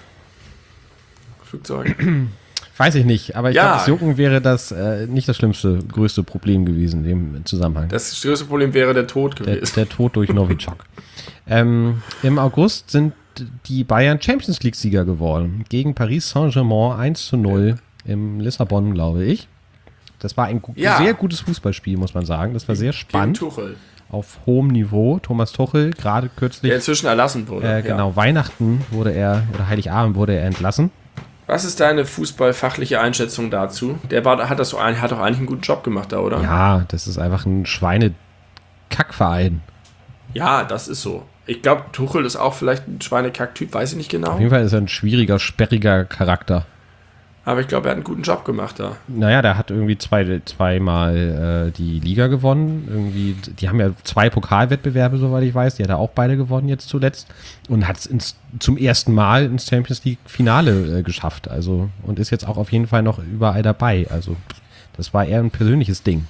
[SPEAKER 1] Weiß ich nicht, aber ich glaube, das Jucken wäre das nicht das größte Problem gewesen in dem Zusammenhang.
[SPEAKER 2] Das größte Problem wäre der Tod gewesen.
[SPEAKER 1] Der Tod durch Novichok. Im August sind die Bayern Champions League-Sieger geworden. Gegen Paris Saint-Germain 1:0 im Lissabon, glaube ich. Das war ein sehr gutes Fußballspiel, muss man sagen. Das war sehr spannend.
[SPEAKER 2] Gegen Tuchel.
[SPEAKER 1] Auf hohem Niveau. Thomas Tuchel, gerade kürzlich.
[SPEAKER 2] Der inzwischen erlassen wurde.
[SPEAKER 1] Genau, Weihnachten oder Heiligabend wurde er entlassen.
[SPEAKER 2] Was ist deine fußballfachliche Einschätzung dazu? Hat doch eigentlich einen guten Job gemacht da, oder?
[SPEAKER 1] Ja, das ist einfach ein Schweinekackverein.
[SPEAKER 2] Ja, das ist so. Ich glaube, Tuchel ist auch vielleicht ein Schweinekack-Typ, weiß ich nicht genau.
[SPEAKER 1] Auf jeden Fall ist er ein schwieriger, sperriger Charakter.
[SPEAKER 2] Aber ich glaube, er hat einen guten Job gemacht da.
[SPEAKER 1] Naja, der hat irgendwie zweimal die Liga gewonnen. Die haben ja 2 Pokalwettbewerbe, soweit ich weiß. Die hat er auch beide gewonnen jetzt zuletzt. Und hat es zum ersten Mal ins Champions League Finale geschafft. Also, und ist jetzt auch auf jeden Fall noch überall dabei. Also das war eher ein persönliches Ding.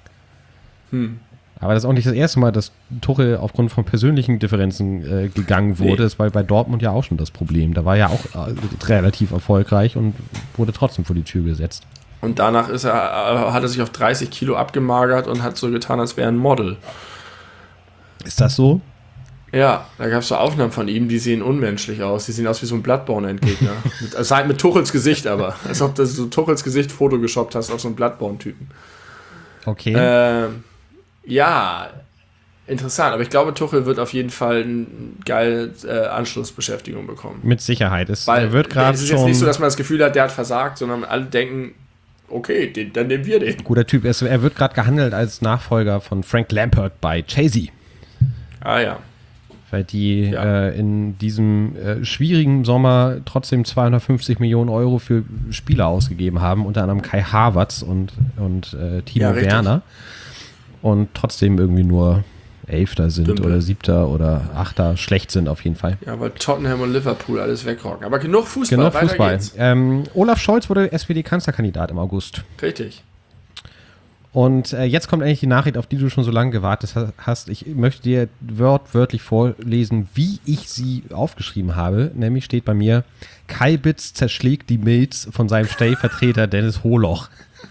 [SPEAKER 1] Aber das ist auch nicht das erste Mal, dass Tuchel aufgrund von persönlichen Differenzen gegangen wurde. Nee. Das war bei Dortmund ja auch schon das Problem. Da war er auch relativ erfolgreich und wurde trotzdem vor die Tür gesetzt.
[SPEAKER 2] Und danach hat er sich auf 30 Kilo abgemagert und hat so getan, als wäre er ein Model.
[SPEAKER 1] Ist das so?
[SPEAKER 2] Ja, da gab es so Aufnahmen von ihm, die sehen unmenschlich aus. Die sehen aus wie so ein Bloodborne-Endgegner. mit Tuchels Gesicht aber. Als ob du so Tuchels Gesicht Photoshoppt hast auf so einen Bloodborne-Typen.
[SPEAKER 1] Okay.
[SPEAKER 2] Ja, interessant. Aber ich glaube, Tuchel wird auf jeden Fall eine geile Anschlussbeschäftigung bekommen.
[SPEAKER 1] Mit Sicherheit.
[SPEAKER 2] Es ist jetzt nicht so, dass man das Gefühl hat, der hat versagt, sondern alle denken, okay, dann nehmen wir den.
[SPEAKER 1] Guter Typ. Er wird gerade gehandelt als Nachfolger von Frank Lampard bei Chelsea.
[SPEAKER 2] Ah ja.
[SPEAKER 1] Weil die in diesem schwierigen Sommer trotzdem 250 Millionen Euro für Spieler ausgegeben haben, unter anderem Kai Havertz und Timo Werner. Und trotzdem irgendwie nur 11. sind oder 7. oder 8. schlecht sind auf jeden Fall.
[SPEAKER 2] Ja, weil Tottenham und Liverpool alles wegrocken. Aber genug Fußball.
[SPEAKER 1] Weiter geht's. Olaf Scholz wurde SPD-Kanzlerkandidat im August.
[SPEAKER 2] Richtig.
[SPEAKER 1] Und jetzt kommt eigentlich die Nachricht, auf die du schon so lange gewartet hast. Ich möchte dir wortwörtlich vorlesen, wie ich sie aufgeschrieben habe. Nämlich steht bei mir, Kalbitz zerschlägt die Milz von seinem Stellvertreter Dennis Holoch.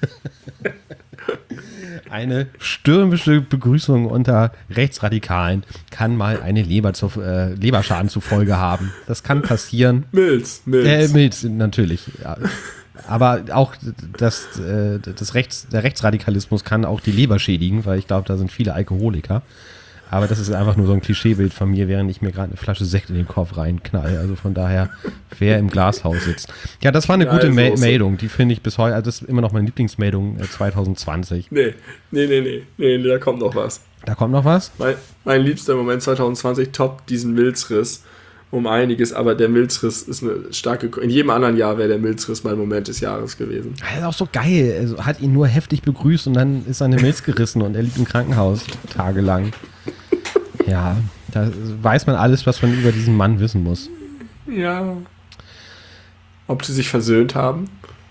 [SPEAKER 1] Eine stürmische Begrüßung unter Rechtsradikalen kann mal eine Leberschaden zur Folge haben. Das kann passieren.
[SPEAKER 2] Milz
[SPEAKER 1] natürlich. Ja. Aber auch der Rechtsradikalismus kann auch die Leber schädigen, weil ich glaube, da sind viele Alkoholiker. Aber das ist einfach nur so ein Klischeebild von mir, während ich mir gerade eine Flasche Sekt in den Kopf reinknall. Also von daher, wer im Glashaus sitzt. Ja, das war eine gute Meldung. Die finde ich bis heute, also das ist immer noch meine Lieblingsmeldung 2020.
[SPEAKER 2] Nee, da kommt noch was.
[SPEAKER 1] Da kommt noch was?
[SPEAKER 2] Mein liebster Moment 2020 toppt diesen Milzriss um einiges, aber der Milzriss ist eine starke. In jedem anderen Jahr wäre der Milzriss mein Moment des Jahres gewesen.
[SPEAKER 1] Das ist auch so geil. Also hat ihn nur heftig begrüßt und dann ist seine Milz gerissen und er liegt im Krankenhaus tagelang. Ja, da weiß man alles, was man über diesen Mann wissen muss.
[SPEAKER 2] Ja. Ob sie sich versöhnt haben?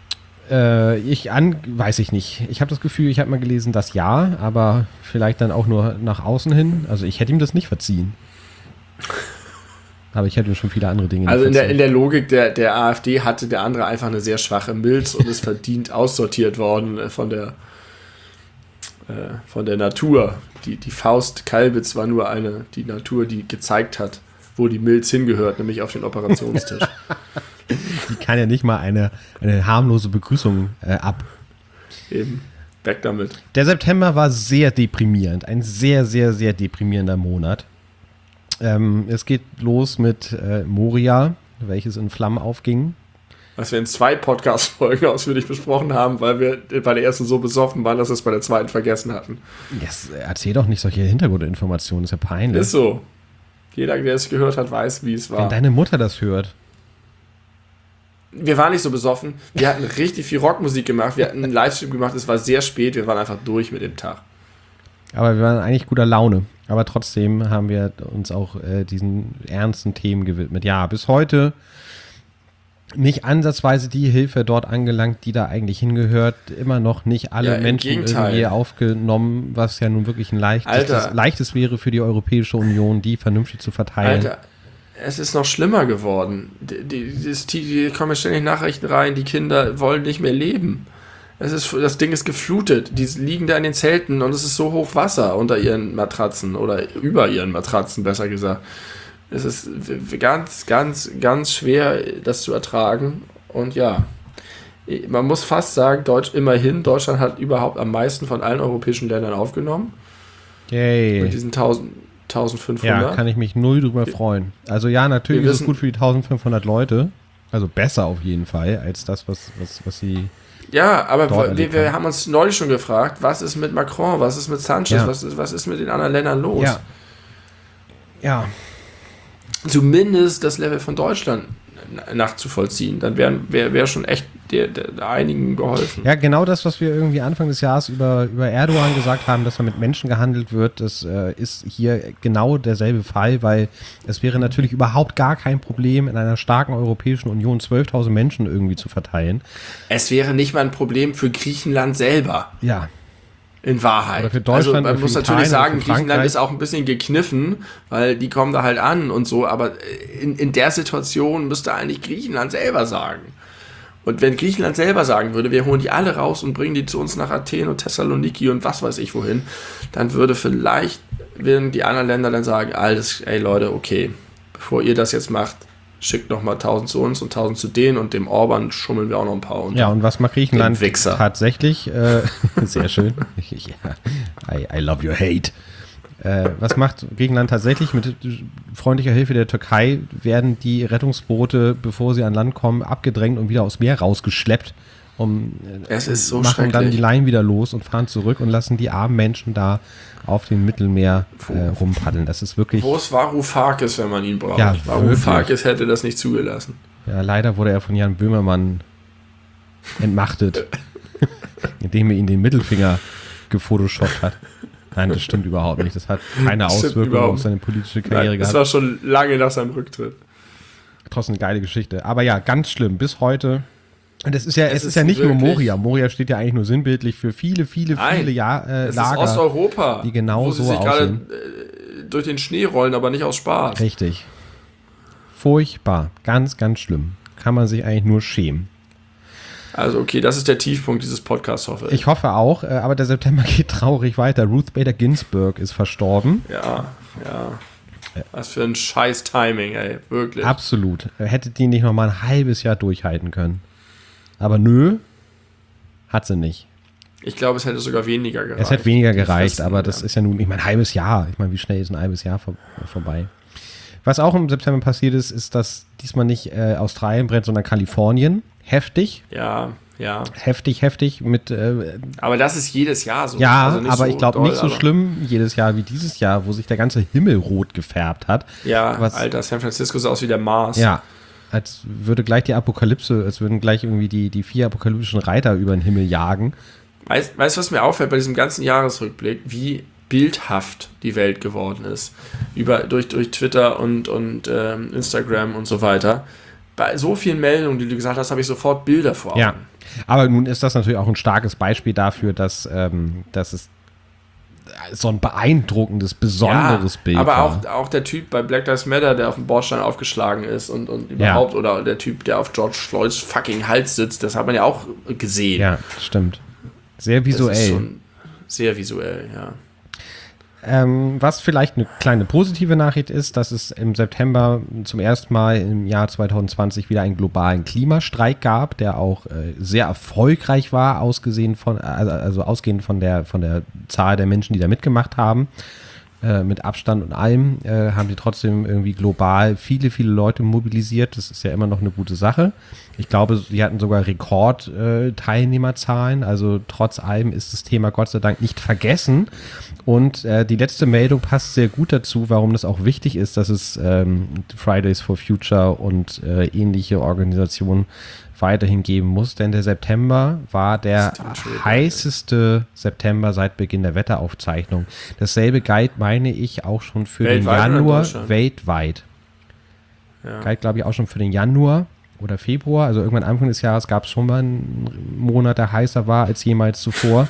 [SPEAKER 1] Weiß ich nicht. Ich habe das Gefühl, ich habe mal gelesen, dass ja, aber vielleicht dann auch nur nach außen hin. Also ich hätte ihm das nicht verziehen. Aber ich hätte ihm schon viele andere Dinge
[SPEAKER 2] nicht verziehen. In der Logik der AfD hatte der andere einfach eine sehr schwache Milz und ist verdient aussortiert worden von der Natur. Die Faust Kalbitz war nur die Natur, die gezeigt hat, wo die Milz hingehört, nämlich auf den Operationstisch.
[SPEAKER 1] Die kann ja nicht mal eine harmlose Begrüßung ab.
[SPEAKER 2] Eben, weg damit.
[SPEAKER 1] Der September war sehr deprimierend. Ein sehr, sehr, sehr deprimierender Monat. Es geht los mit Moria, welches in Flammen aufging.
[SPEAKER 2] Was wir in 2 Podcast-Folgen ausführlich besprochen haben, weil wir bei der ersten so besoffen waren, dass wir es bei der zweiten vergessen hatten.
[SPEAKER 1] Yes, erzähl doch nicht solche Hintergrundinformationen, ist ja peinlich.
[SPEAKER 2] Ist so. Jeder, der es gehört hat, weiß, wie es war.
[SPEAKER 1] Wenn deine Mutter das hört.
[SPEAKER 2] Wir waren nicht so besoffen. Wir hatten richtig viel Rockmusik gemacht. Wir hatten einen Livestream gemacht. Es war sehr spät. Wir waren einfach durch mit dem Tag.
[SPEAKER 1] Aber wir waren eigentlich guter Laune. Aber trotzdem haben wir uns auch diesen ernsten Themen gewidmet. Ja, bis heute nicht ansatzweise die Hilfe dort angelangt, die da eigentlich hingehört. Immer noch nicht alle Menschen irgendwie aufgenommen, was ja nun wirklich ein leichtes wäre für die Europäische Union, die vernünftig zu verteilen.
[SPEAKER 2] Alter, es ist noch schlimmer geworden. Die kommen ständig Nachrichten rein, die Kinder wollen nicht mehr leben. Das Ding ist geflutet. Die liegen da in den Zelten und es ist so hoch Wasser unter ihren Matratzen oder über ihren Matratzen, besser gesagt. Es ist ganz, ganz, ganz schwer, das zu ertragen. Und ja, man muss fast sagen, Deutschland hat überhaupt am meisten von allen europäischen Ländern aufgenommen.
[SPEAKER 1] Yay.
[SPEAKER 2] Mit diesen 1500.
[SPEAKER 1] Ja, kann ich mich null drüber freuen. Also ja, natürlich ist es gut für die 1500 Leute. Also besser auf jeden Fall als das, was sie...
[SPEAKER 2] Ja, aber wir haben uns neulich schon gefragt, was ist mit Macron, was ist mit Sanchez, was ist mit den anderen Ländern los?
[SPEAKER 1] Ja.
[SPEAKER 2] Zumindest das Level von Deutschland nachzuvollziehen, dann wäre schon echt der einigen geholfen.
[SPEAKER 1] Ja, genau das, was wir irgendwie Anfang des Jahres über Erdogan gesagt haben, dass er mit Menschen gehandelt wird, das ist hier genau derselbe Fall, weil es wäre natürlich überhaupt gar kein Problem, in einer starken Europäischen Union 12.000 Menschen irgendwie zu verteilen.
[SPEAKER 2] Es wäre nicht mal ein Problem für Griechenland selber.
[SPEAKER 1] Ja.
[SPEAKER 2] In Wahrheit.
[SPEAKER 1] Oder für Deutschland,
[SPEAKER 2] also man muss
[SPEAKER 1] Italien,
[SPEAKER 2] natürlich sagen, Griechenland ist auch ein bisschen gekniffen, weil die kommen da halt an und so, aber in der Situation müsste eigentlich Griechenland selber sagen. Und wenn Griechenland selber sagen würde, wir holen die alle raus und bringen die zu uns nach Athen und Thessaloniki und was weiß ich wohin, dann würden die anderen Länder dann sagen, ey Leute, okay, bevor ihr das jetzt macht, schickt noch mal 1000 zu uns und 1000 zu denen und dem Orban schummeln wir auch noch ein paar unter.
[SPEAKER 1] Ja, und was macht Griechenland tatsächlich? Sehr schön. I love your hate. Was macht Griechenland tatsächlich? Mit freundlicher Hilfe der Türkei werden die Rettungsboote, bevor sie an Land kommen, abgedrängt und wieder aufs Meer rausgeschleppt.
[SPEAKER 2] Es ist so
[SPEAKER 1] machen dann die Leinen wieder los und fahren zurück und lassen die armen Menschen da auf dem Mittelmeer rumpaddeln. Das ist wirklich...
[SPEAKER 2] Wo ist Varoufakis, wenn man ihn braucht?
[SPEAKER 1] Ja,
[SPEAKER 2] Varoufakis hätte das nicht zugelassen.
[SPEAKER 1] Ja, leider wurde er von Jan Böhmermann entmachtet, indem er ihn den Mittelfinger gefotoshoppt hat. Nein, das stimmt überhaupt nicht. Das hat keine Auswirkung auf seine politische Karriere gehabt.
[SPEAKER 2] Das war schon lange nach seinem Rücktritt.
[SPEAKER 1] Trotzdem eine geile Geschichte. Aber ja, ganz schlimm. Bis heute... Und es ist ja nicht nur Moria. Moria steht ja eigentlich nur sinnbildlich für viele Lager.
[SPEAKER 2] Das ist Osteuropa,
[SPEAKER 1] die genau
[SPEAKER 2] wo sie
[SPEAKER 1] so
[SPEAKER 2] sich gerade durch den Schnee rollen, aber nicht aus Spaß.
[SPEAKER 1] Richtig. Furchtbar. Ganz, ganz schlimm. Kann man sich eigentlich nur schämen.
[SPEAKER 2] Also okay, das ist der Tiefpunkt dieses Podcasts, hoffe ich.
[SPEAKER 1] Ich hoffe auch, aber der September geht traurig weiter. Ruth Bader Ginsburg ist verstorben.
[SPEAKER 2] Ja. Was für ein scheiß Timing, ey. Wirklich.
[SPEAKER 1] Absolut. Hätte die nicht noch mal ein halbes Jahr durchhalten können. Aber nö, hat sie nicht.
[SPEAKER 2] Ich glaube, es hätte sogar weniger gereicht.
[SPEAKER 1] Es hätte weniger gereicht, aber das ist ja nun, ich meine, ein halbes Jahr. Ich meine, wie schnell ist ein halbes Jahr vorbei? Was auch im September passiert ist, dass diesmal nicht Australien brennt, sondern Kalifornien. Heftig.
[SPEAKER 2] Ja.
[SPEAKER 1] Heftig mit.
[SPEAKER 2] Aber das ist jedes Jahr so.
[SPEAKER 1] Ja,
[SPEAKER 2] also nicht
[SPEAKER 1] aber
[SPEAKER 2] so
[SPEAKER 1] ich glaube nicht so schlimm jedes Jahr wie dieses Jahr, wo sich der ganze Himmel rot gefärbt hat.
[SPEAKER 2] Ja, Alter, San Francisco sah aus wie der Mars.
[SPEAKER 1] Ja, als würde gleich die Apokalypse, als würden gleich irgendwie die 4 apokalyptischen Reiter über den Himmel jagen.
[SPEAKER 2] Weißt du, was mir auffällt bei diesem ganzen Jahresrückblick? Wie bildhaft die Welt geworden ist. Durch Twitter und Instagram und so weiter. Bei so vielen Meldungen, die du gesagt hast, habe ich sofort Bilder vor Augen.
[SPEAKER 1] Ja, aber nun ist das natürlich auch ein starkes Beispiel dafür, dass es so ein beeindruckendes, besonderes Bild
[SPEAKER 2] aber
[SPEAKER 1] war.
[SPEAKER 2] auch der Typ bei Black Lives Matter, der auf dem Bordstein aufgeschlagen ist und überhaupt, oder der Typ, der auf George Floyds fucking Hals sitzt, das hat man ja auch gesehen.
[SPEAKER 1] Ja, stimmt. Sehr visuell.
[SPEAKER 2] Das ist schon sehr visuell, ja.
[SPEAKER 1] Was vielleicht eine kleine positive Nachricht ist, dass es im September zum ersten Mal im Jahr 2020 wieder einen globalen Klimastreik gab, der auch sehr erfolgreich war, ausgehend von der Zahl der Menschen, die da mitgemacht haben. Mit Abstand und allem haben die trotzdem irgendwie global viele Leute mobilisiert. Das ist ja immer noch eine gute Sache. Ich glaube, sie hatten sogar Rekord-Teilnehmerzahlen. Also trotz allem ist das Thema Gott sei Dank nicht vergessen. Und die letzte Meldung passt sehr gut dazu, warum das auch wichtig ist, dass es Fridays for Future und ähnliche Organisationen weiterhin geben muss, denn der September war der heißeste September seit Beginn der Wetteraufzeichnung. Dasselbe galt, meine ich, auch schon für den Januar weltweit. Ja. Galt, glaube ich, auch schon für den Januar oder Februar, also irgendwann Anfang des Jahres gab es schon mal einen Monat, der heißer war als jemals zuvor.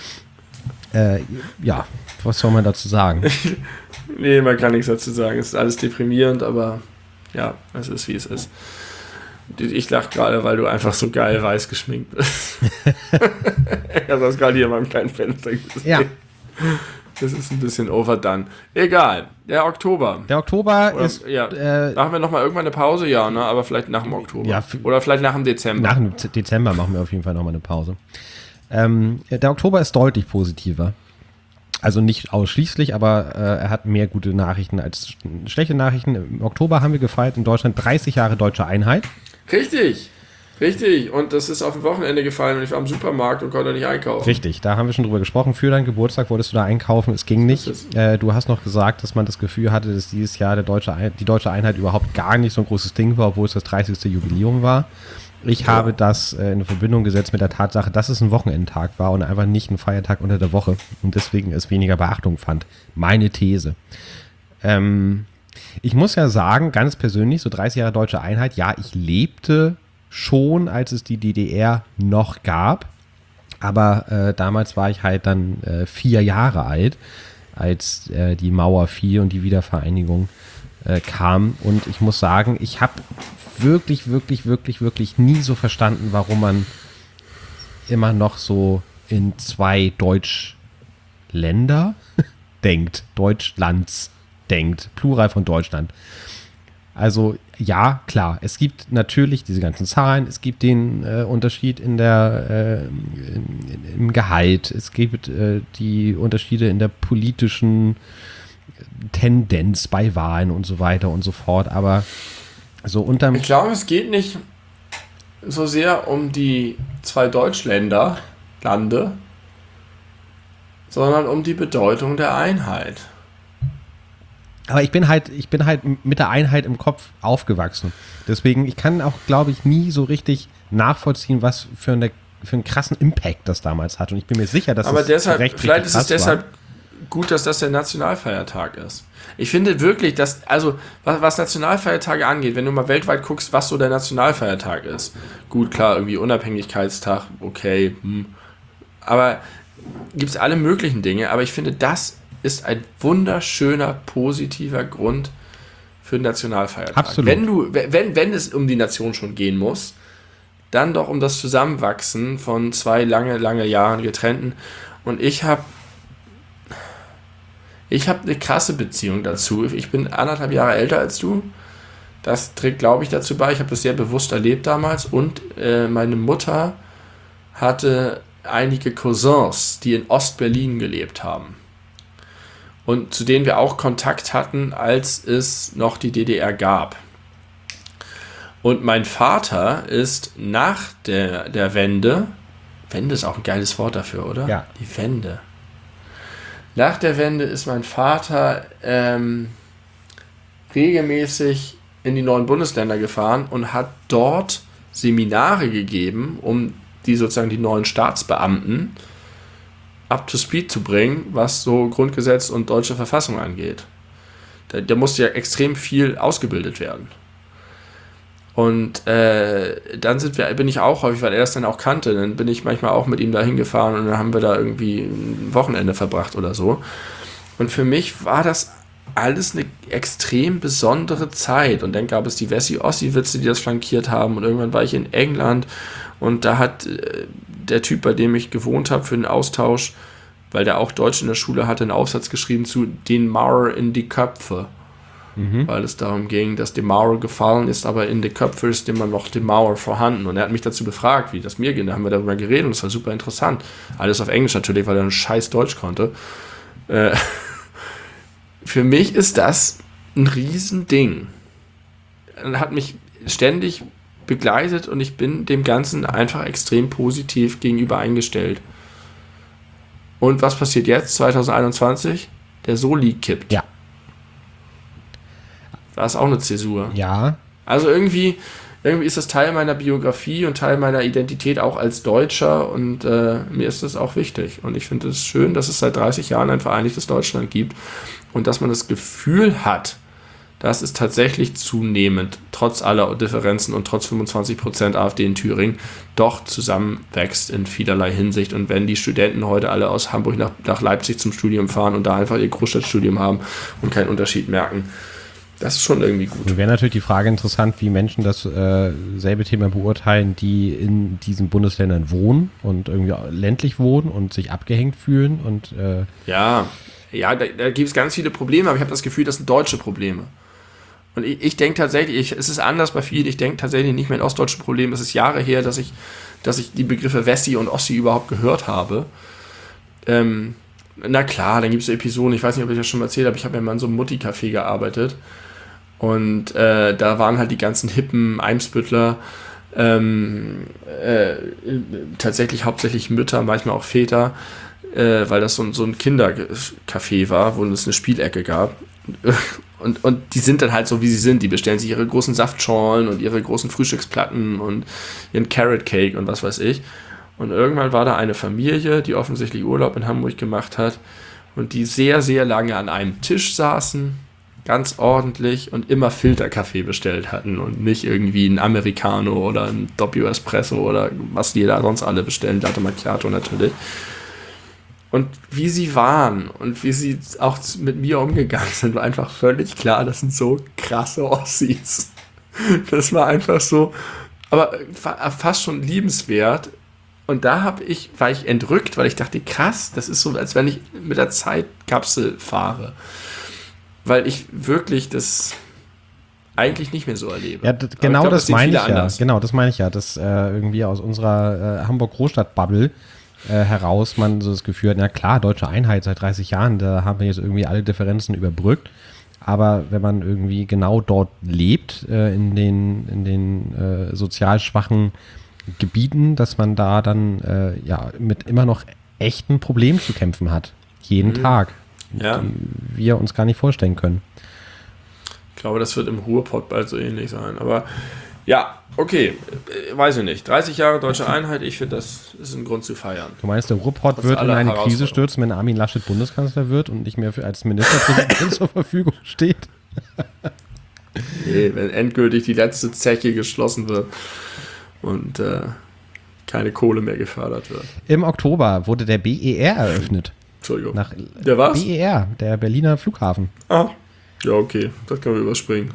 [SPEAKER 1] Ja, was soll man dazu sagen?
[SPEAKER 2] Nee, man kann nichts dazu sagen. Es ist alles deprimierend, aber ja, es ist, wie es ist. Ich lache gerade, weil du einfach so geil weiß geschminkt bist. Ich habe das gerade hier in meinem kleinen Fenster gesehen.
[SPEAKER 1] Ja.
[SPEAKER 2] Das ist ein bisschen overdone. Egal, der Oktober.
[SPEAKER 1] Der Oktober
[SPEAKER 2] oder,
[SPEAKER 1] ist...
[SPEAKER 2] Ja, machen wir nochmal irgendwann eine Pause? Ja, ne? Aber vielleicht nach dem Oktober. Ja, oder vielleicht nach dem Dezember.
[SPEAKER 1] Nach dem Dezember machen wir auf jeden Fall nochmal eine Pause. Der Oktober ist deutlich positiver. Also nicht ausschließlich, aber er hat mehr gute Nachrichten als schlechte Nachrichten. Im Oktober haben wir gefeiert in Deutschland 30 Jahre deutsche Einheit.
[SPEAKER 2] Richtig. Und das ist auf dem Wochenende gefallen und ich war im Supermarkt und konnte nicht einkaufen.
[SPEAKER 1] Richtig, da haben wir schon drüber gesprochen. Für deinen Geburtstag wolltest du da einkaufen, es ging nicht. Du hast noch gesagt, dass man das Gefühl hatte, dass dieses Jahr die deutsche Einheit überhaupt gar nicht so ein großes Ding war, obwohl es das 30. Jubiläum war. Ich habe das in Verbindung gesetzt mit der Tatsache, dass es ein Wochenendtag war und einfach nicht ein Feiertag unter der Woche und deswegen es weniger Beachtung fand. Meine These. Ich muss ja sagen, ganz persönlich, so 30 Jahre deutsche Einheit, ja, ich lebte schon, als es die DDR noch gab, aber damals war ich halt dann 4 Jahre alt, als die Mauer fiel und die Wiedervereinigung kam und ich muss sagen, ich habe wirklich nie so verstanden, warum man immer noch so in 2 Deutschländer denkt, Deutschlands denkt, Plural von Deutschland. Also ja, klar, es gibt natürlich diese ganzen Zahlen, es gibt den Unterschied im Gehalt, es gibt die Unterschiede in der politischen Tendenz bei Wahlen und so weiter und so fort, aber so
[SPEAKER 2] ich glaube, es geht nicht so sehr um die 2 Lande, sondern um die Bedeutung der Einheit.
[SPEAKER 1] Aber ich bin halt mit der Einheit im Kopf aufgewachsen. Deswegen, ich kann auch, glaube ich, nie so richtig nachvollziehen, was für einen krassen Impact das damals hat. Und ich bin mir sicher, dass
[SPEAKER 2] vielleicht ist es deshalb gut, dass das der Nationalfeiertag ist. Ich finde wirklich, dass, also was Nationalfeiertage angeht, wenn du mal weltweit guckst, was so der Nationalfeiertag ist. Gut, klar, irgendwie Unabhängigkeitstag, okay. Aber gibt es alle möglichen Dinge. Aber ich finde, das ist ein wunderschöner, positiver Grund für den Nationalfeiertag.
[SPEAKER 1] Absolut.
[SPEAKER 2] Wenn es um die Nation schon gehen muss, dann doch um das Zusammenwachsen von 2 lange Jahren getrennten. Und ich habe eine krasse Beziehung dazu. Ich bin 1,5 Jahre älter als du. Das trägt, glaube ich, dazu bei. Ich habe das sehr bewusst erlebt damals. Und meine Mutter hatte einige Cousins, die in Ostberlin gelebt haben. Und zu denen wir auch Kontakt hatten, als es noch die DDR gab. Und mein Vater ist nach der Wende ist auch ein geiles Wort dafür, oder?
[SPEAKER 1] Ja.
[SPEAKER 2] Die Wende. Nach der Wende ist mein Vater regelmäßig in die neuen Bundesländer gefahren und hat dort Seminare gegeben, um die neuen Staatsbeamten up to speed zu bringen, was so Grundgesetz und deutsche Verfassung angeht. Da musste ja extrem viel ausgebildet werden. Und dann bin ich auch häufig, weil er das dann auch kannte, dann bin ich manchmal auch mit ihm da hingefahren und dann haben wir da irgendwie ein Wochenende verbracht oder so. Und für mich war das alles eine extrem besondere Zeit. Und dann gab es die Wessi-Ossi-Witze, die das flankiert haben. Und irgendwann war ich in England und da hat der Typ, bei dem ich gewohnt habe für den Austausch, weil der auch Deutsch in der Schule hatte, einen Aufsatz geschrieben zu den Mauer in die Köpfe. Weil es darum ging, dass die Mauer gefallen ist, aber in die Köpfe ist immer noch die Mauer vorhanden. Und er hat mich dazu befragt, wie das mir ging. Da haben wir darüber geredet und es war super interessant. Alles auf Englisch natürlich, weil er ein scheiß Deutsch konnte. Für mich ist das ein Riesending. Er hat mich ständig begleitet und ich bin dem Ganzen einfach extrem positiv gegenüber eingestellt. Und was passiert jetzt, 2021? Der Soli kippt.
[SPEAKER 1] Ja.
[SPEAKER 2] Da ist auch eine Zäsur.
[SPEAKER 1] Ja.
[SPEAKER 2] Also irgendwie ist das Teil meiner Biografie und Teil meiner Identität auch als Deutscher und mir ist das auch wichtig. Und ich finde es schön, dass es seit 30 Jahren ein vereinigtes Deutschland gibt und dass man das Gefühl hat, dass es tatsächlich zunehmend, trotz aller Differenzen und trotz 25% AfD in Thüringen, doch zusammenwächst in vielerlei Hinsicht. Und wenn die Studenten heute alle aus Hamburg nach Leipzig zum Studium fahren und da einfach ihr Großstadtstudium haben und keinen Unterschied merken, das ist schon irgendwie gut.
[SPEAKER 1] Wäre natürlich die Frage interessant, wie Menschen das selbe Thema beurteilen, die in diesen Bundesländern wohnen und irgendwie ländlich wohnen und sich abgehängt fühlen. Und
[SPEAKER 2] Ja, da gibt es ganz viele Probleme, aber ich habe das Gefühl, das sind deutsche Probleme. Und ich denke tatsächlich, es ist anders bei vielen, ich denke tatsächlich nicht mehr in ostdeutschen Problemen. Es ist Jahre her, dass ich die Begriffe Wessi und Ossi überhaupt gehört habe. Na klar, dann gibt es so Episoden, ich weiß nicht, ob ich das schon mal erzählt habe, ich habe ja mal in so einem Mutti-Café gearbeitet. Und da waren halt die ganzen hippen Eimsbüttler, tatsächlich hauptsächlich Mütter, manchmal auch Väter, weil das so ein Kindercafé war, wo es eine Spielecke gab. Und die sind dann halt so, wie sie sind. Die bestellen sich ihre großen Saftschorlen und ihre großen Frühstücksplatten und ihren Carrot Cake und was weiß ich. Und irgendwann war da eine Familie, die offensichtlich Urlaub in Hamburg gemacht hat und die sehr, sehr lange an einem Tisch saßen, ganz ordentlich und immer Filterkaffee bestellt hatten und nicht irgendwie ein Americano oder ein Doppio Espresso oder was die da sonst alle bestellen, Latte Macchiato natürlich. Und wie sie waren und wie sie auch mit mir umgegangen sind, war einfach völlig klar, das sind so krasse Ossis. Das war einfach so, aber fast schon liebenswert. Und da war ich entrückt, weil ich dachte, krass, das ist so, als wenn ich mit der Zeitkapsel fahre. Weil ich wirklich das eigentlich nicht mehr so erlebe.
[SPEAKER 1] Ja, genau das meine ich ja. Genau, das meine ich ja, dass irgendwie aus unserer Hamburg-Großstadt-Bubble heraus man so das Gefühl hat, na klar, deutsche Einheit seit 30 Jahren, da haben wir jetzt irgendwie alle Differenzen überbrückt. Aber wenn man irgendwie genau dort lebt, in den sozial schwachen Gebieten, dass man da dann mit immer noch echten Problemen zu kämpfen hat. Jeden Tag.
[SPEAKER 2] Ja.
[SPEAKER 1] Die wir uns gar nicht vorstellen können.
[SPEAKER 2] Ich glaube, das wird im Ruhrpott bald so ähnlich sein. Aber ja, okay, weiß ich nicht. 30 Jahre deutsche Einheit, ich finde, das ist ein Grund zu feiern.
[SPEAKER 1] Du meinst, der Ruhrpott wird in eine Krise stürzen, wenn Armin Laschet Bundeskanzler wird und nicht mehr als Ministerpräsident zur Verfügung steht?
[SPEAKER 2] Nee, wenn endgültig die letzte Zeche geschlossen wird und keine Kohle mehr gefördert wird.
[SPEAKER 1] Im Oktober wurde der BER eröffnet.
[SPEAKER 2] Entschuldigung.
[SPEAKER 1] Der was? BER, der Berliner Flughafen.
[SPEAKER 2] Ah, ja, okay, das können wir überspringen.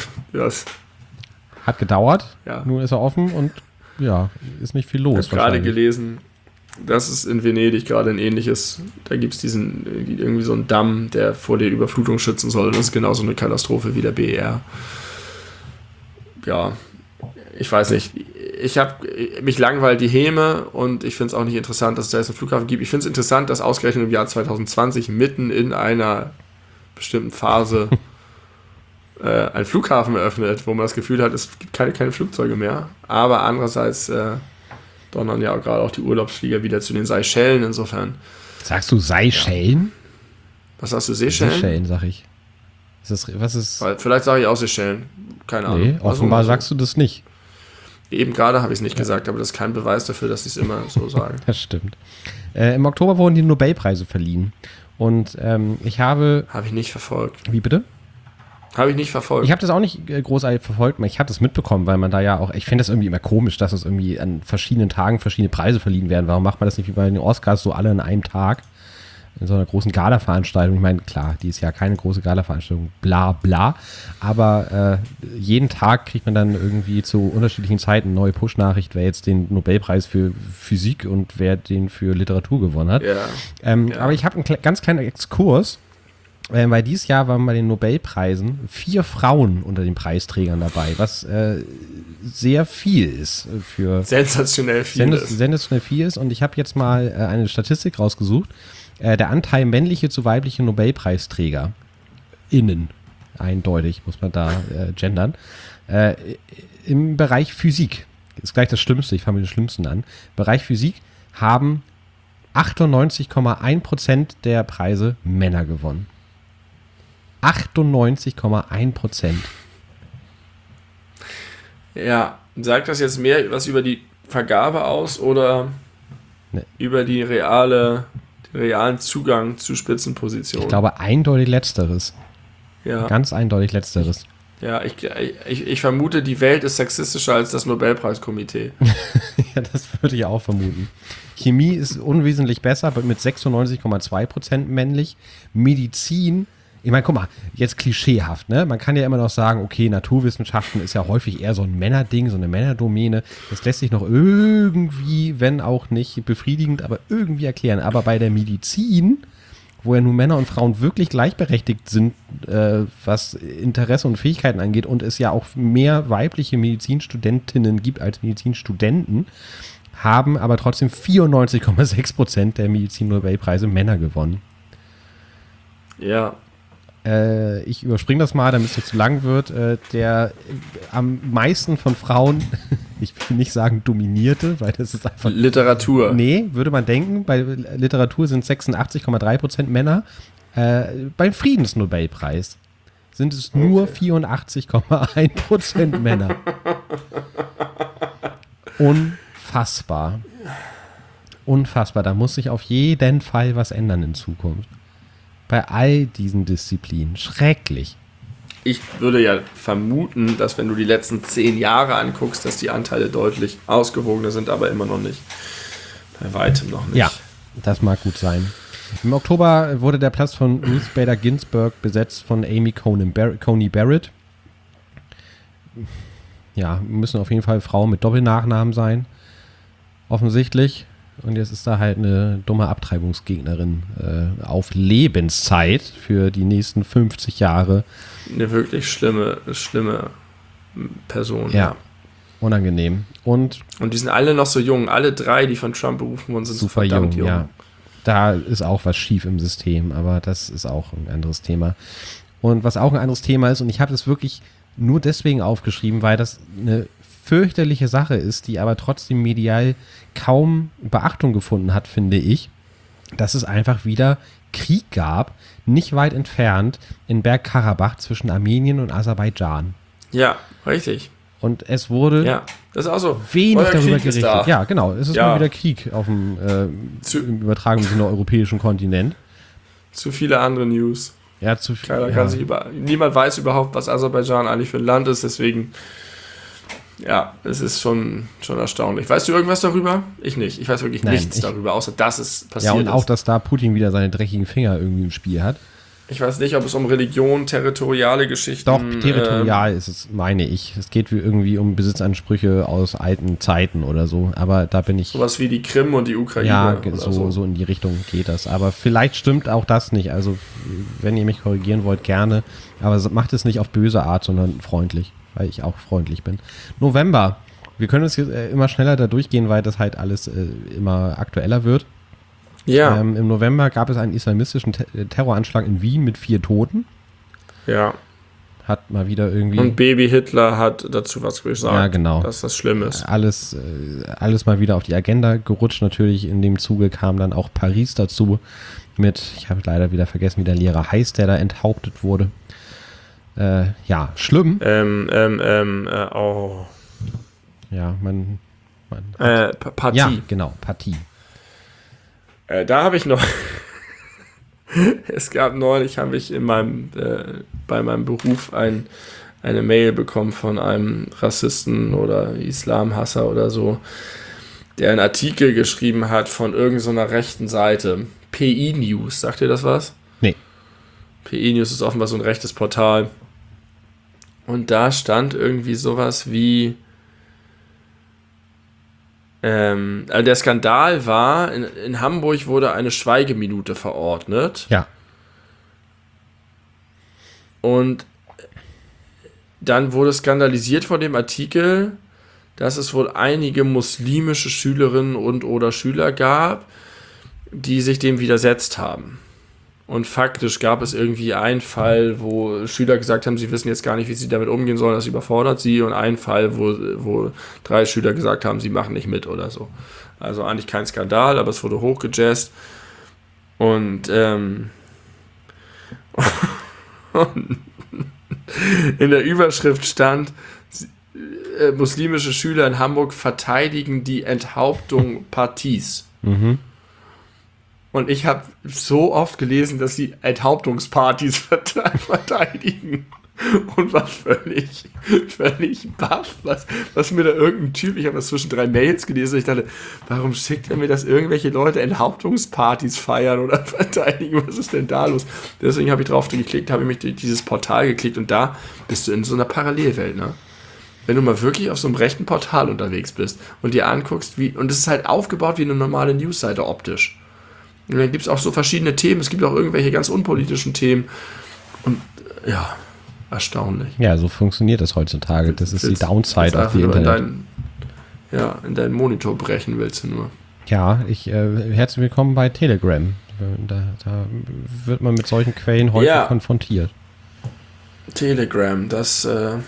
[SPEAKER 1] Hat gedauert,
[SPEAKER 2] ja.
[SPEAKER 1] Nun ist er offen und ja, ist nicht viel los.
[SPEAKER 2] Ich habe gerade gelesen, dass es in Venedig gerade ein ähnliches, da gibt es irgendwie so einen Damm, der vor der Überflutung schützen soll. Das ist genauso eine Katastrophe wie der BER. Ja, ich weiß nicht, mich langweilt die Häme und ich finde es auch nicht interessant, dass es da jetzt einen Flughafen gibt. Ich finde es interessant, dass ausgerechnet im Jahr 2020 mitten in einer bestimmten Phase ein Flughafen eröffnet, wo man das Gefühl hat, es gibt keine Flugzeuge mehr. Aber andererseits donnern ja auch gerade auch die Urlaubsflieger wieder zu den Seychellen, insofern.
[SPEAKER 1] Sagst du Seychellen?
[SPEAKER 2] Ja. Was sagst du, Seychellen?
[SPEAKER 1] Seychellen, sag ich. Was ist?
[SPEAKER 2] Vielleicht sage ich auch Seychellen. Keine Ahnung.
[SPEAKER 1] Nee, offenbar sagst du das nicht.
[SPEAKER 2] Eben gerade habe ich es nicht gesagt, aber das ist kein Beweis dafür, dass ich es immer so sage.
[SPEAKER 1] Das stimmt. Im Oktober wurden die Nobelpreise verliehen. Und ich habe...
[SPEAKER 2] Habe ich nicht verfolgt.
[SPEAKER 1] Wie bitte?
[SPEAKER 2] Habe ich nicht verfolgt.
[SPEAKER 1] Ich habe das auch nicht großartig verfolgt, aber ich habe das mitbekommen, weil man da ja auch... Ich finde das irgendwie immer komisch, dass es irgendwie an verschiedenen Tagen verschiedene Preise verliehen werden. Warum macht man das nicht wie bei den Oscars so alle an einem Tag? In so einer großen Gala-Veranstaltung. Ich meine, klar, die ist ja keine große Gala-Veranstaltung, bla bla. Aber jeden Tag kriegt man dann irgendwie zu unterschiedlichen Zeiten eine neue Push-Nachricht, wer jetzt den Nobelpreis für Physik und wer den für Literatur gewonnen hat.
[SPEAKER 2] Ja.
[SPEAKER 1] Aber ich habe einen ganz kleinen Exkurs, weil dieses Jahr waren bei den Nobelpreisen 4 Frauen unter den Preisträgern dabei, was sehr viel ist für...
[SPEAKER 2] Sensationell
[SPEAKER 1] viel ist. Und ich habe jetzt mal eine Statistik rausgesucht. Der Anteil männliche zu weibliche Nobelpreisträger innen, eindeutig muss man da gendern, im Bereich Physik, ist gleich das Schlimmste, ich fange mit den Schlimmsten an, Bereich Physik haben 98,1% der Preise Männer gewonnen. 98,1%.
[SPEAKER 2] Ja, sagt das jetzt mehr was über die Vergabe aus oder über die realen Zugang zu Spitzenpositionen?
[SPEAKER 1] Ich glaube eindeutig Letzteres.
[SPEAKER 2] Ja.
[SPEAKER 1] Ganz eindeutig Letzteres.
[SPEAKER 2] Ja, ich vermute, die Welt ist sexistischer als das Nobelpreiskomitee.
[SPEAKER 1] Ja, das würde ich auch vermuten. Chemie ist unwesentlich besser, mit 96,2% männlich. Medizin, ich meine, guck mal, jetzt klischeehaft, ne? Man kann ja immer noch sagen, okay, Naturwissenschaften ist ja häufig eher so ein Männerding, so eine Männerdomäne. Das lässt sich noch irgendwie, wenn auch nicht befriedigend, aber irgendwie erklären. Aber bei der Medizin, wo ja nun Männer und Frauen wirklich gleichberechtigt sind, was Interesse und Fähigkeiten angeht und es ja auch mehr weibliche Medizinstudentinnen gibt als Medizinstudenten, haben aber trotzdem 94,6% der Medizin-Nobelpreise Männer gewonnen.
[SPEAKER 2] Ja.
[SPEAKER 1] Ich überspringe das mal, damit es nicht zu lang wird. Der am meisten von Frauen, ich will nicht sagen dominierte, weil das ist einfach...
[SPEAKER 2] Literatur.
[SPEAKER 1] Nee, würde man denken. Bei Literatur sind 86,3% Männer. Beim Friedensnobelpreis sind es nur 84,1% Männer. Unfassbar. Unfassbar. Da muss sich auf jeden Fall was ändern in Zukunft. Bei all diesen Disziplinen. Schrecklich.
[SPEAKER 2] Ich würde ja vermuten, dass wenn du die letzten 10 Jahre anguckst, dass die Anteile deutlich ausgewogener sind, aber immer noch nicht. Bei weitem noch nicht.
[SPEAKER 1] Ja, das mag gut sein. Im Oktober wurde der Platz von Ruth Bader Ginsburg besetzt von Amy Coney Barrett. Ja, müssen auf jeden Fall Frauen mit Doppelnachnamen sein. Offensichtlich. Und jetzt ist da halt eine dumme Abtreibungsgegnerin auf Lebenszeit für die nächsten 50 Jahre.
[SPEAKER 2] Eine wirklich schlimme Person.
[SPEAKER 1] Ja, unangenehm. Und
[SPEAKER 2] die sind alle noch so jung. Alle 3, die von Trump berufen wurden, sind
[SPEAKER 1] super jung. Ja. Da ist auch was schief im System, aber das ist auch ein anderes Thema. Und was auch ein anderes Thema ist, und ich habe das wirklich nur deswegen aufgeschrieben, weil das eine fürchterliche Sache ist, die aber trotzdem medial kaum Beachtung gefunden hat, finde ich, dass es einfach wieder Krieg gab, nicht weit entfernt in Bergkarabach zwischen Armenien und Aserbaidschan.
[SPEAKER 2] Ja, richtig.
[SPEAKER 1] Und es wurde
[SPEAKER 2] das ist auch so.
[SPEAKER 1] wenig darüber gerichtet. Ja, genau. Es ist mal wieder Krieg auf dem im übertragenen Sinne europäischen Kontinent.
[SPEAKER 2] Zu viele andere News.
[SPEAKER 1] Ja, zu viel.
[SPEAKER 2] Niemand weiß überhaupt, was Aserbaidschan eigentlich für ein Land ist, deswegen ja, es ist schon erstaunlich. Weißt du irgendwas darüber? Ich nicht. Ich weiß wirklich nichts darüber, außer dass es passiert ist.
[SPEAKER 1] Ja, und auch, dass da Putin wieder seine dreckigen Finger irgendwie im Spiel hat.
[SPEAKER 2] Ich weiß nicht, ob es um Religion, territoriale Geschichten...
[SPEAKER 1] Doch, territorial ist es, meine ich. Es geht irgendwie um Besitzansprüche aus alten Zeiten oder so, aber da bin ich...
[SPEAKER 2] Sowas wie die Krim und die Ukraine.
[SPEAKER 1] Ja, so in die Richtung geht das. Aber vielleicht stimmt auch das nicht. Also, wenn ihr mich korrigieren wollt, gerne. Aber macht es nicht auf böse Art, sondern freundlich, weil ich auch freundlich bin. November. Wir können uns jetzt immer schneller da durchgehen, weil das halt alles immer aktueller wird.
[SPEAKER 2] Ja.
[SPEAKER 1] Im November gab es einen islamistischen Terroranschlag in Wien mit 4 Toten.
[SPEAKER 2] Ja.
[SPEAKER 1] Hat mal wieder irgendwie...
[SPEAKER 2] Und Baby Hitler hat dazu was gesagt.
[SPEAKER 1] Ja, genau.
[SPEAKER 2] Dass das schlimm ist.
[SPEAKER 1] Alles mal wieder auf die Agenda gerutscht. Natürlich in dem Zuge kam dann auch Paris dazu mit, ich habe leider wieder vergessen, wie der Lehrer heißt, der da enthauptet wurde. Ja, schlimm. Ja, man
[SPEAKER 2] Partie.
[SPEAKER 1] Ja, genau, Partie.
[SPEAKER 2] Da habe ich noch... Es gab neulich, habe ich bei meinem Beruf eine Mail bekommen von einem Rassisten oder Islamhasser oder so, der einen Artikel geschrieben hat von irgendeiner rechten Seite. PI News, sagt ihr das was?
[SPEAKER 1] Nee.
[SPEAKER 2] PI News ist offenbar so ein rechtes Portal. Und da stand irgendwie sowas wie... Also der Skandal war, in Hamburg wurde eine Schweigeminute verordnet.
[SPEAKER 1] Ja.
[SPEAKER 2] Und dann wurde skandalisiert von dem Artikel, dass es wohl einige muslimische Schülerinnen und oder Schüler gab, die sich dem widersetzt haben. Und faktisch gab es irgendwie einen Fall, wo Schüler gesagt haben, sie wissen jetzt gar nicht, wie sie damit umgehen sollen, das überfordert sie. Und einen Fall, wo 3 Schüler gesagt haben, sie machen nicht mit oder so. Also eigentlich kein Skandal, aber es wurde hochgejazzt. Und in der Überschrift stand, muslimische Schüler in Hamburg verteidigen die Enthauptung Parties.
[SPEAKER 1] Mhm.
[SPEAKER 2] Und ich habe so oft gelesen, dass sie Enthauptungspartys verteidigen und war völlig baff, was mir da irgendein Typ, ich habe das zwischen 3 Mails gelesen und ich dachte, warum schickt er mir, dass irgendwelche Leute Enthauptungspartys feiern oder verteidigen, was ist denn da los? Deswegen habe ich drauf geklickt, habe ich mich durch dieses Portal geklickt und da bist du in so einer Parallelwelt, ne? Wenn du mal wirklich auf so einem rechten Portal unterwegs bist und dir anguckst, und es ist halt aufgebaut wie eine normale Newsseite optisch. Und dann gibt es auch so verschiedene Themen, es gibt auch irgendwelche ganz unpolitischen Themen und ja, erstaunlich.
[SPEAKER 1] Ja, so funktioniert das heutzutage. Das ist die Downside auf die Internet.
[SPEAKER 2] In deinen Monitor brechen willst du nur.
[SPEAKER 1] Ja, herzlich willkommen bei Telegram. Da wird man mit solchen Quellen häufig konfrontiert.
[SPEAKER 2] Telegram, das,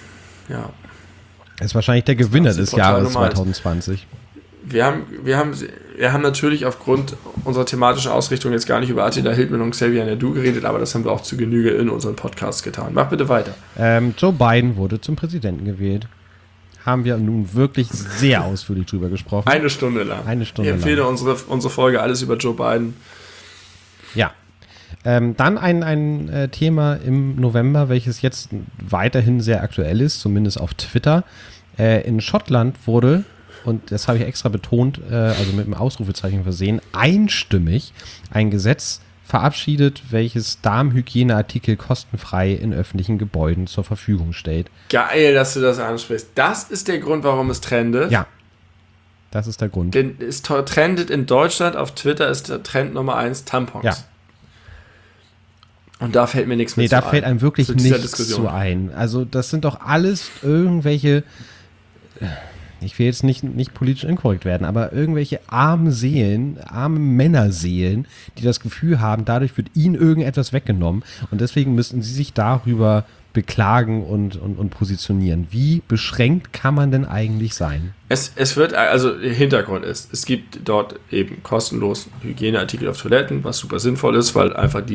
[SPEAKER 1] ist wahrscheinlich der Gewinner des Jahres 2020.
[SPEAKER 2] Wir haben natürlich aufgrund unserer thematischen Ausrichtung jetzt gar nicht über Attila Hildmann und Xavier Naidu geredet, aber das haben wir auch zu Genüge in unseren Podcasts getan. Mach bitte weiter.
[SPEAKER 1] Joe Biden wurde zum Präsidenten gewählt. Haben wir nun wirklich sehr ausführlich drüber gesprochen.
[SPEAKER 2] Eine Stunde lang. Ich empfehle unsere Folge Alles über Joe Biden.
[SPEAKER 1] Ja. Dann ein Thema im November, welches jetzt weiterhin sehr aktuell ist, zumindest auf Twitter. In Schottland wurde, und das habe ich extra betont, also mit einem Ausrufezeichen versehen, einstimmig ein Gesetz verabschiedet, welches Darmhygieneartikel kostenfrei in öffentlichen Gebäuden zur Verfügung stellt.
[SPEAKER 2] Geil, dass du das ansprichst. Das ist der Grund, warum es trendet?
[SPEAKER 1] Ja, das ist der Grund.
[SPEAKER 2] Denn es trendet in Deutschland, auf Twitter ist der Trend Nummer 1 Tampons.
[SPEAKER 1] Ja.
[SPEAKER 2] Und da fällt mir nichts mehr
[SPEAKER 1] zu ein. Nee, da fällt einem wirklich nichts zu ein. Also das sind doch alles irgendwelche... Ich will jetzt nicht politisch inkorrekt werden, aber irgendwelche arme Männerseelen, die das Gefühl haben, dadurch wird ihnen irgendetwas weggenommen und deswegen müssten sie sich darüber beklagen und positionieren. Wie beschränkt kann man denn eigentlich sein?
[SPEAKER 2] Es wird, also Hintergrund ist, es gibt dort eben kostenlos Hygieneartikel auf Toiletten, was super sinnvoll ist, weil einfach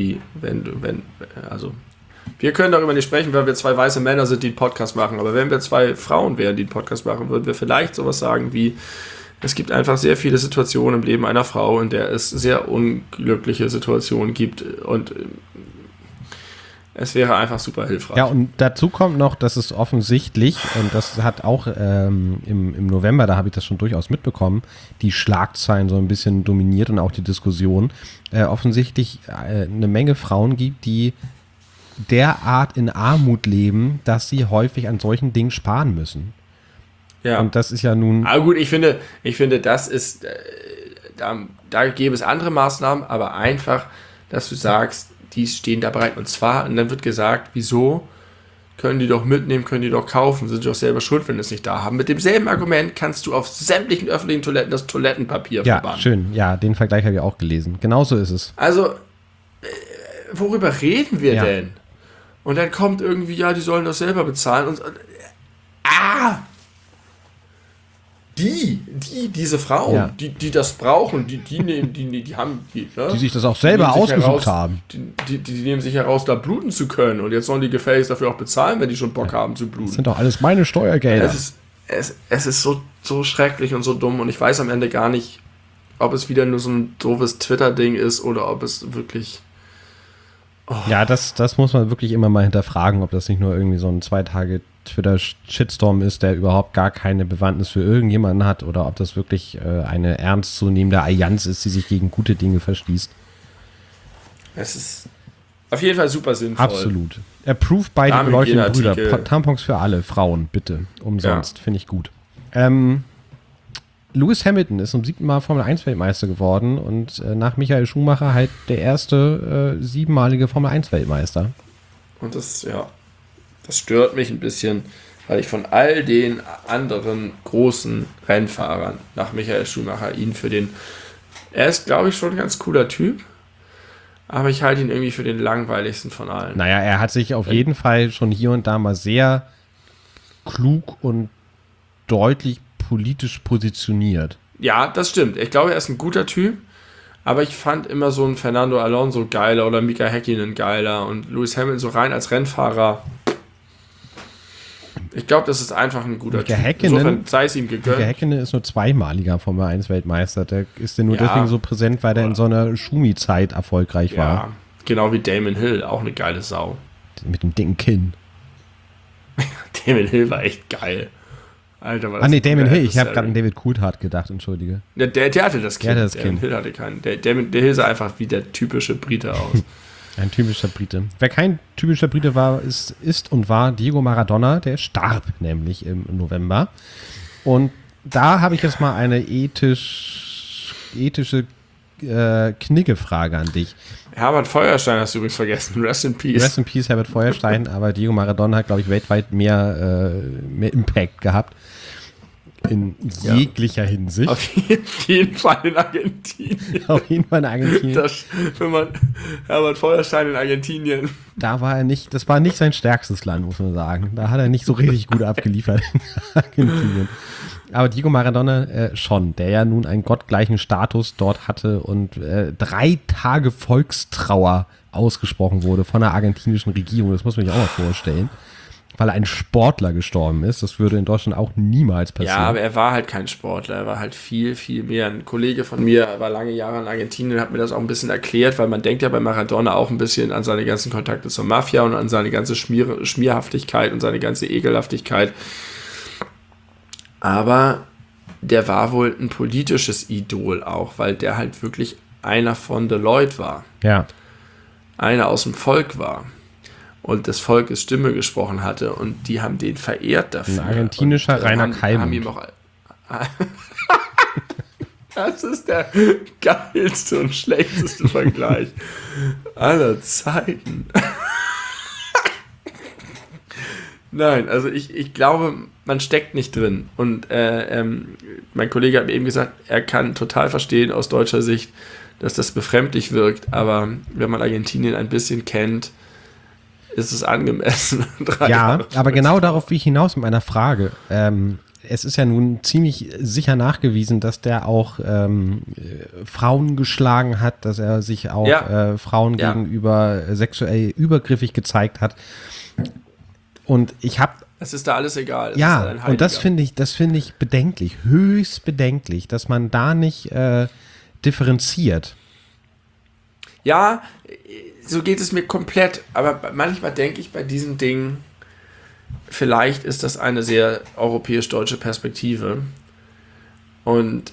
[SPEAKER 2] wir können darüber nicht sprechen, weil wir 2 weiße Männer sind, die einen Podcast machen. Aber wenn wir 2 Frauen wären, die einen Podcast machen, würden wir vielleicht sowas sagen wie, es gibt einfach sehr viele Situationen im Leben einer Frau, in der es sehr unglückliche Situationen gibt. Und es wäre einfach super hilfreich.
[SPEAKER 1] Ja, und dazu kommt noch, dass es offensichtlich, und das hat auch im November, da habe ich das schon durchaus mitbekommen, die Schlagzeilen so ein bisschen dominiert und auch die Diskussion, offensichtlich eine Menge Frauen gibt, die derart in Armut leben, dass sie häufig an solchen Dingen sparen müssen.
[SPEAKER 2] Ja.
[SPEAKER 1] Und das ist ja nun...
[SPEAKER 2] Aber gut, ich finde, das ist, da gäbe es andere Maßnahmen, aber einfach, dass du sagst, die stehen da bereit. Und zwar, und dann wird gesagt, wieso? Können die doch mitnehmen, können die doch kaufen, sind doch selber schuld, wenn sie es nicht da haben. Mit demselben Argument kannst du auf sämtlichen öffentlichen Toiletten das Toilettenpapier verbannen.
[SPEAKER 1] Ja, schön. Ja, den Vergleich habe ich auch gelesen. Genauso ist es.
[SPEAKER 2] Also, worüber reden wir denn? Und dann kommt irgendwie, ja, die sollen das selber bezahlen. Diese Frauen, die das brauchen, die nehmen, die haben, ne?
[SPEAKER 1] Die sich das auch selber ausgesucht haben.
[SPEAKER 2] Die nehmen sich heraus, da bluten zu können. Und jetzt sollen die gefälligst dafür auch bezahlen, wenn die schon Bock haben zu bluten.
[SPEAKER 1] Das sind doch alles meine Steuergelder.
[SPEAKER 2] Es ist so schrecklich und so dumm. Und ich weiß am Ende gar nicht, ob es wieder nur so ein doofes Twitter-Ding ist oder ob es wirklich... Oh.
[SPEAKER 1] Ja, das muss man wirklich immer mal hinterfragen, ob das nicht nur irgendwie so ein 2 Tage Twitter-Shitstorm ist, der überhaupt gar keine Bewandtnis für irgendjemanden hat, oder ob das wirklich eine ernstzunehmende Allianz ist, die sich gegen gute Dinge verschließt.
[SPEAKER 2] Es ist auf jeden Fall super sinnvoll.
[SPEAKER 1] Absolut. Approved by die beleuchteten Brüder. Tampons für alle Frauen, bitte. Umsonst. Ja. Finde ich gut. Lewis Hamilton ist zum 7. Mal Formel-1-Weltmeister geworden und nach Michael Schumacher halt der erste 7-malige Formel-1-Weltmeister.
[SPEAKER 2] Und das stört mich ein bisschen, weil ich von all den anderen großen Rennfahrern nach Michael Schumacher er ist, glaube ich, schon ein ganz cooler Typ, aber ich halte ihn irgendwie für den langweiligsten von allen.
[SPEAKER 1] Naja, er hat sich auf jeden Fall schon hier und da mal sehr klug und deutlich politisch positioniert.
[SPEAKER 2] Ja, das stimmt. Ich glaube, er ist ein guter Typ, aber ich fand immer so einen Fernando Alonso geiler oder Mika Häkkinen geiler und Lewis Hamilton so rein als Rennfahrer. Ich glaube, das ist einfach ein guter Typ.
[SPEAKER 1] Insofern
[SPEAKER 2] sei es ihm gegönnt.
[SPEAKER 1] Mika Häkkinen ist nur 2-maliger Formel-1-Weltmeister. Der ist ja nur deswegen so präsent, weil der in so einer Schumi-Zeit erfolgreich war.
[SPEAKER 2] Ja, genau wie Damon Hill, auch eine geile Sau.
[SPEAKER 1] Mit dem dicken Kinn.
[SPEAKER 2] Damon Hill war echt geil. Alter, war das
[SPEAKER 1] Damon Hill. Ich habe gerade an David Coulthard gedacht, entschuldige.
[SPEAKER 2] Ja, der hatte das Kind.
[SPEAKER 1] Damon
[SPEAKER 2] Hill hatte keinen. Der Hill sah einfach wie der typische Brite aus.
[SPEAKER 1] Ein typischer Brite. Wer kein typischer Brite war, ist und war Diego Maradona. Der starb nämlich im November. Und da habe ich jetzt mal eine ethische Knickefrage an dich.
[SPEAKER 2] Herbert Feuerstein hast du übrigens vergessen. Rest in Peace.
[SPEAKER 1] Rest in Peace, Herbert Feuerstein. Aber Diego Maradona hat, glaube ich, weltweit mehr Impact gehabt. In jeglicher Hinsicht.
[SPEAKER 2] Auf jeden Fall in Argentinien.
[SPEAKER 1] Auf jeden Fall in Argentinien.
[SPEAKER 2] Wenn man Herbert Feuerstein in Argentinien.
[SPEAKER 1] Das war nicht sein stärkstes Land, muss man sagen. Da hat er nicht so richtig gut abgeliefert in Argentinien. Aber Diego Maradona schon, der ja nun einen gottgleichen Status dort hatte und 3 Tage Volkstrauer ausgesprochen wurde von der argentinischen Regierung. Das muss man sich auch mal vorstellen. Weil ein Sportler gestorben ist. Das würde in Deutschland auch niemals passieren.
[SPEAKER 2] Ja, aber er war halt kein Sportler. Er war halt viel, viel mehr. Ein Kollege von mir war lange Jahre in Argentinien, hat mir das auch ein bisschen erklärt, weil man denkt ja bei Maradona auch ein bisschen an seine ganzen Kontakte zur Mafia und an seine ganze Schmierhaftigkeit und seine ganze Ekelhaftigkeit. Aber der war wohl ein politisches Idol auch, weil der halt wirklich einer von Deloitte war.
[SPEAKER 1] Ja.
[SPEAKER 2] Einer aus dem Volk war. Und des Volkes Stimme gesprochen hatte und die haben den verehrt dafür.
[SPEAKER 1] Ein argentinischer und, Rainer Kalmund.
[SPEAKER 2] Das ist der geilste und schlechteste Vergleich aller Zeiten. Nein, also ich glaube, man steckt nicht drin. Und mein Kollege hat mir eben gesagt, er kann total verstehen aus deutscher Sicht, dass das befremdlich wirkt. Aber wenn man Argentinien ein bisschen kennt, ist es angemessen.
[SPEAKER 1] Ja, aber genau darauf will ich hinaus mit meiner Frage. Es ist ja nun ziemlich sicher nachgewiesen, dass der auch Frauen geschlagen hat, dass er sich auch Frauen gegenüber sexuell übergriffig gezeigt hat. Und ich habe...
[SPEAKER 2] Es ist da alles egal.
[SPEAKER 1] Und das finde ich bedenklich, höchst bedenklich, dass man da nicht differenziert.
[SPEAKER 2] Ja, so geht es mir komplett, aber manchmal denke ich bei diesen Dingen, vielleicht ist das eine sehr europäisch-deutsche Perspektive. Und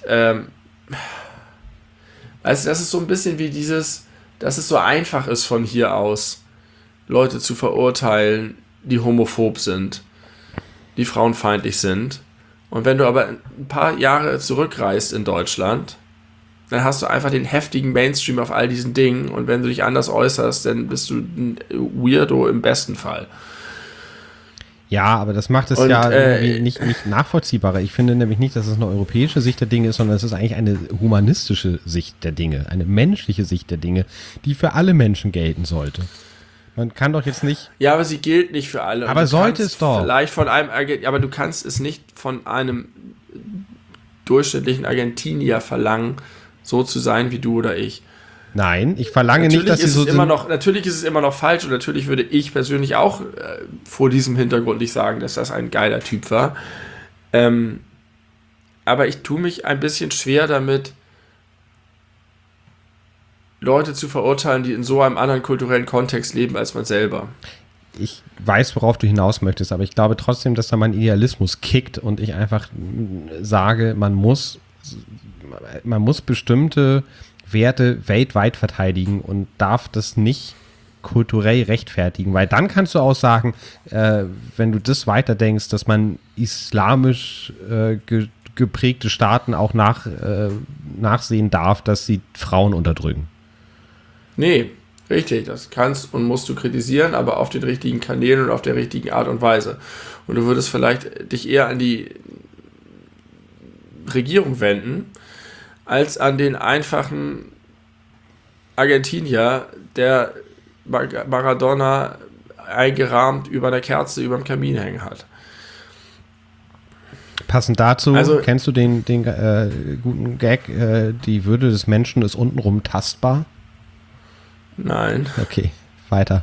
[SPEAKER 2] weißt du, das ist so ein bisschen wie dass es so einfach ist von hier aus, Leute zu verurteilen, die homophob sind, die frauenfeindlich sind. Und wenn du aber ein paar Jahre zurückreist in Deutschland, dann hast du einfach den heftigen Mainstream auf all diesen Dingen. Und wenn du dich anders äußerst, dann bist du ein Weirdo im besten Fall.
[SPEAKER 1] Ja, aber das macht es irgendwie nicht nachvollziehbarer. Ich finde nämlich nicht, dass es eine europäische Sicht der Dinge ist, sondern es ist eigentlich eine humanistische Sicht der Dinge, eine menschliche Sicht der Dinge, die für alle Menschen gelten sollte. Man kann doch jetzt nicht...
[SPEAKER 2] Ja, aber sie gilt nicht für alle.
[SPEAKER 1] Aber sollte es doch.
[SPEAKER 2] Vielleicht von einem, aber du kannst es nicht von einem durchschnittlichen Argentinier verlangen, so zu sein wie du oder ich.
[SPEAKER 1] Nein, ich verlange nicht, dass sie so sind.
[SPEAKER 2] Natürlich ist es immer noch falsch und natürlich würde ich persönlich auch vor diesem Hintergrund nicht sagen, dass das ein geiler Typ war. Aber ich tue mich ein bisschen schwer damit, Leute zu verurteilen, die in so einem anderen kulturellen Kontext leben als man selber.
[SPEAKER 1] Ich weiß, worauf du hinaus möchtest, aber ich glaube trotzdem, dass da mein Idealismus kickt und ich einfach sage, man muss bestimmte Werte weltweit verteidigen und darf das nicht kulturell rechtfertigen, weil dann kannst du auch sagen, wenn du das weiterdenkst, dass man islamisch geprägte Staaten auch nachsehen darf, dass sie Frauen unterdrücken.
[SPEAKER 2] Nee, richtig, das kannst und musst du kritisieren, aber auf den richtigen Kanälen und auf der richtigen Art und Weise. Und du würdest vielleicht dich eher an die Regierung wenden, als an den einfachen Argentinier, der Maradona eingerahmt über einer Kerze über dem Kamin hängen hat.
[SPEAKER 1] Passend dazu, kennst du den guten Gag, die Würde des Menschen ist untenrum tastbar?
[SPEAKER 2] Nein.
[SPEAKER 1] Okay, weiter.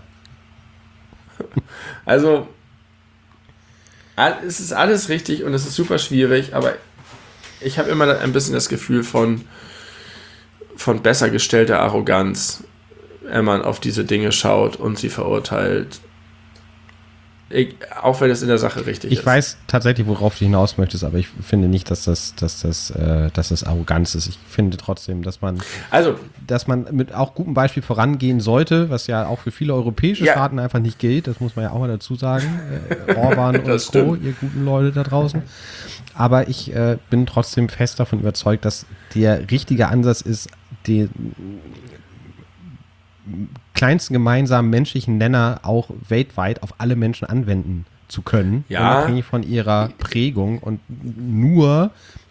[SPEAKER 2] Also, es ist alles richtig und es ist super schwierig, aber ich habe immer ein bisschen das Gefühl von besser gestellter Arroganz, wenn man auf diese Dinge schaut und sie verurteilt. Auch wenn es in der Sache richtig ist.
[SPEAKER 1] Ich weiß tatsächlich, worauf du hinaus möchtest, aber ich finde nicht, dass das Arroganz ist. Ich finde trotzdem, dass man mit auch gutem Beispiel vorangehen sollte, was ja auch für viele europäische Staaten einfach nicht gilt. Das muss man ja auch mal dazu sagen. Orban und Co., ihr guten Leute da draußen. Aber ich bin trotzdem fest davon überzeugt, dass der richtige Ansatz ist, den kleinsten gemeinsamen menschlichen Nenner auch weltweit auf alle Menschen anwenden zu können, unabhängig von ihrer Prägung und nur,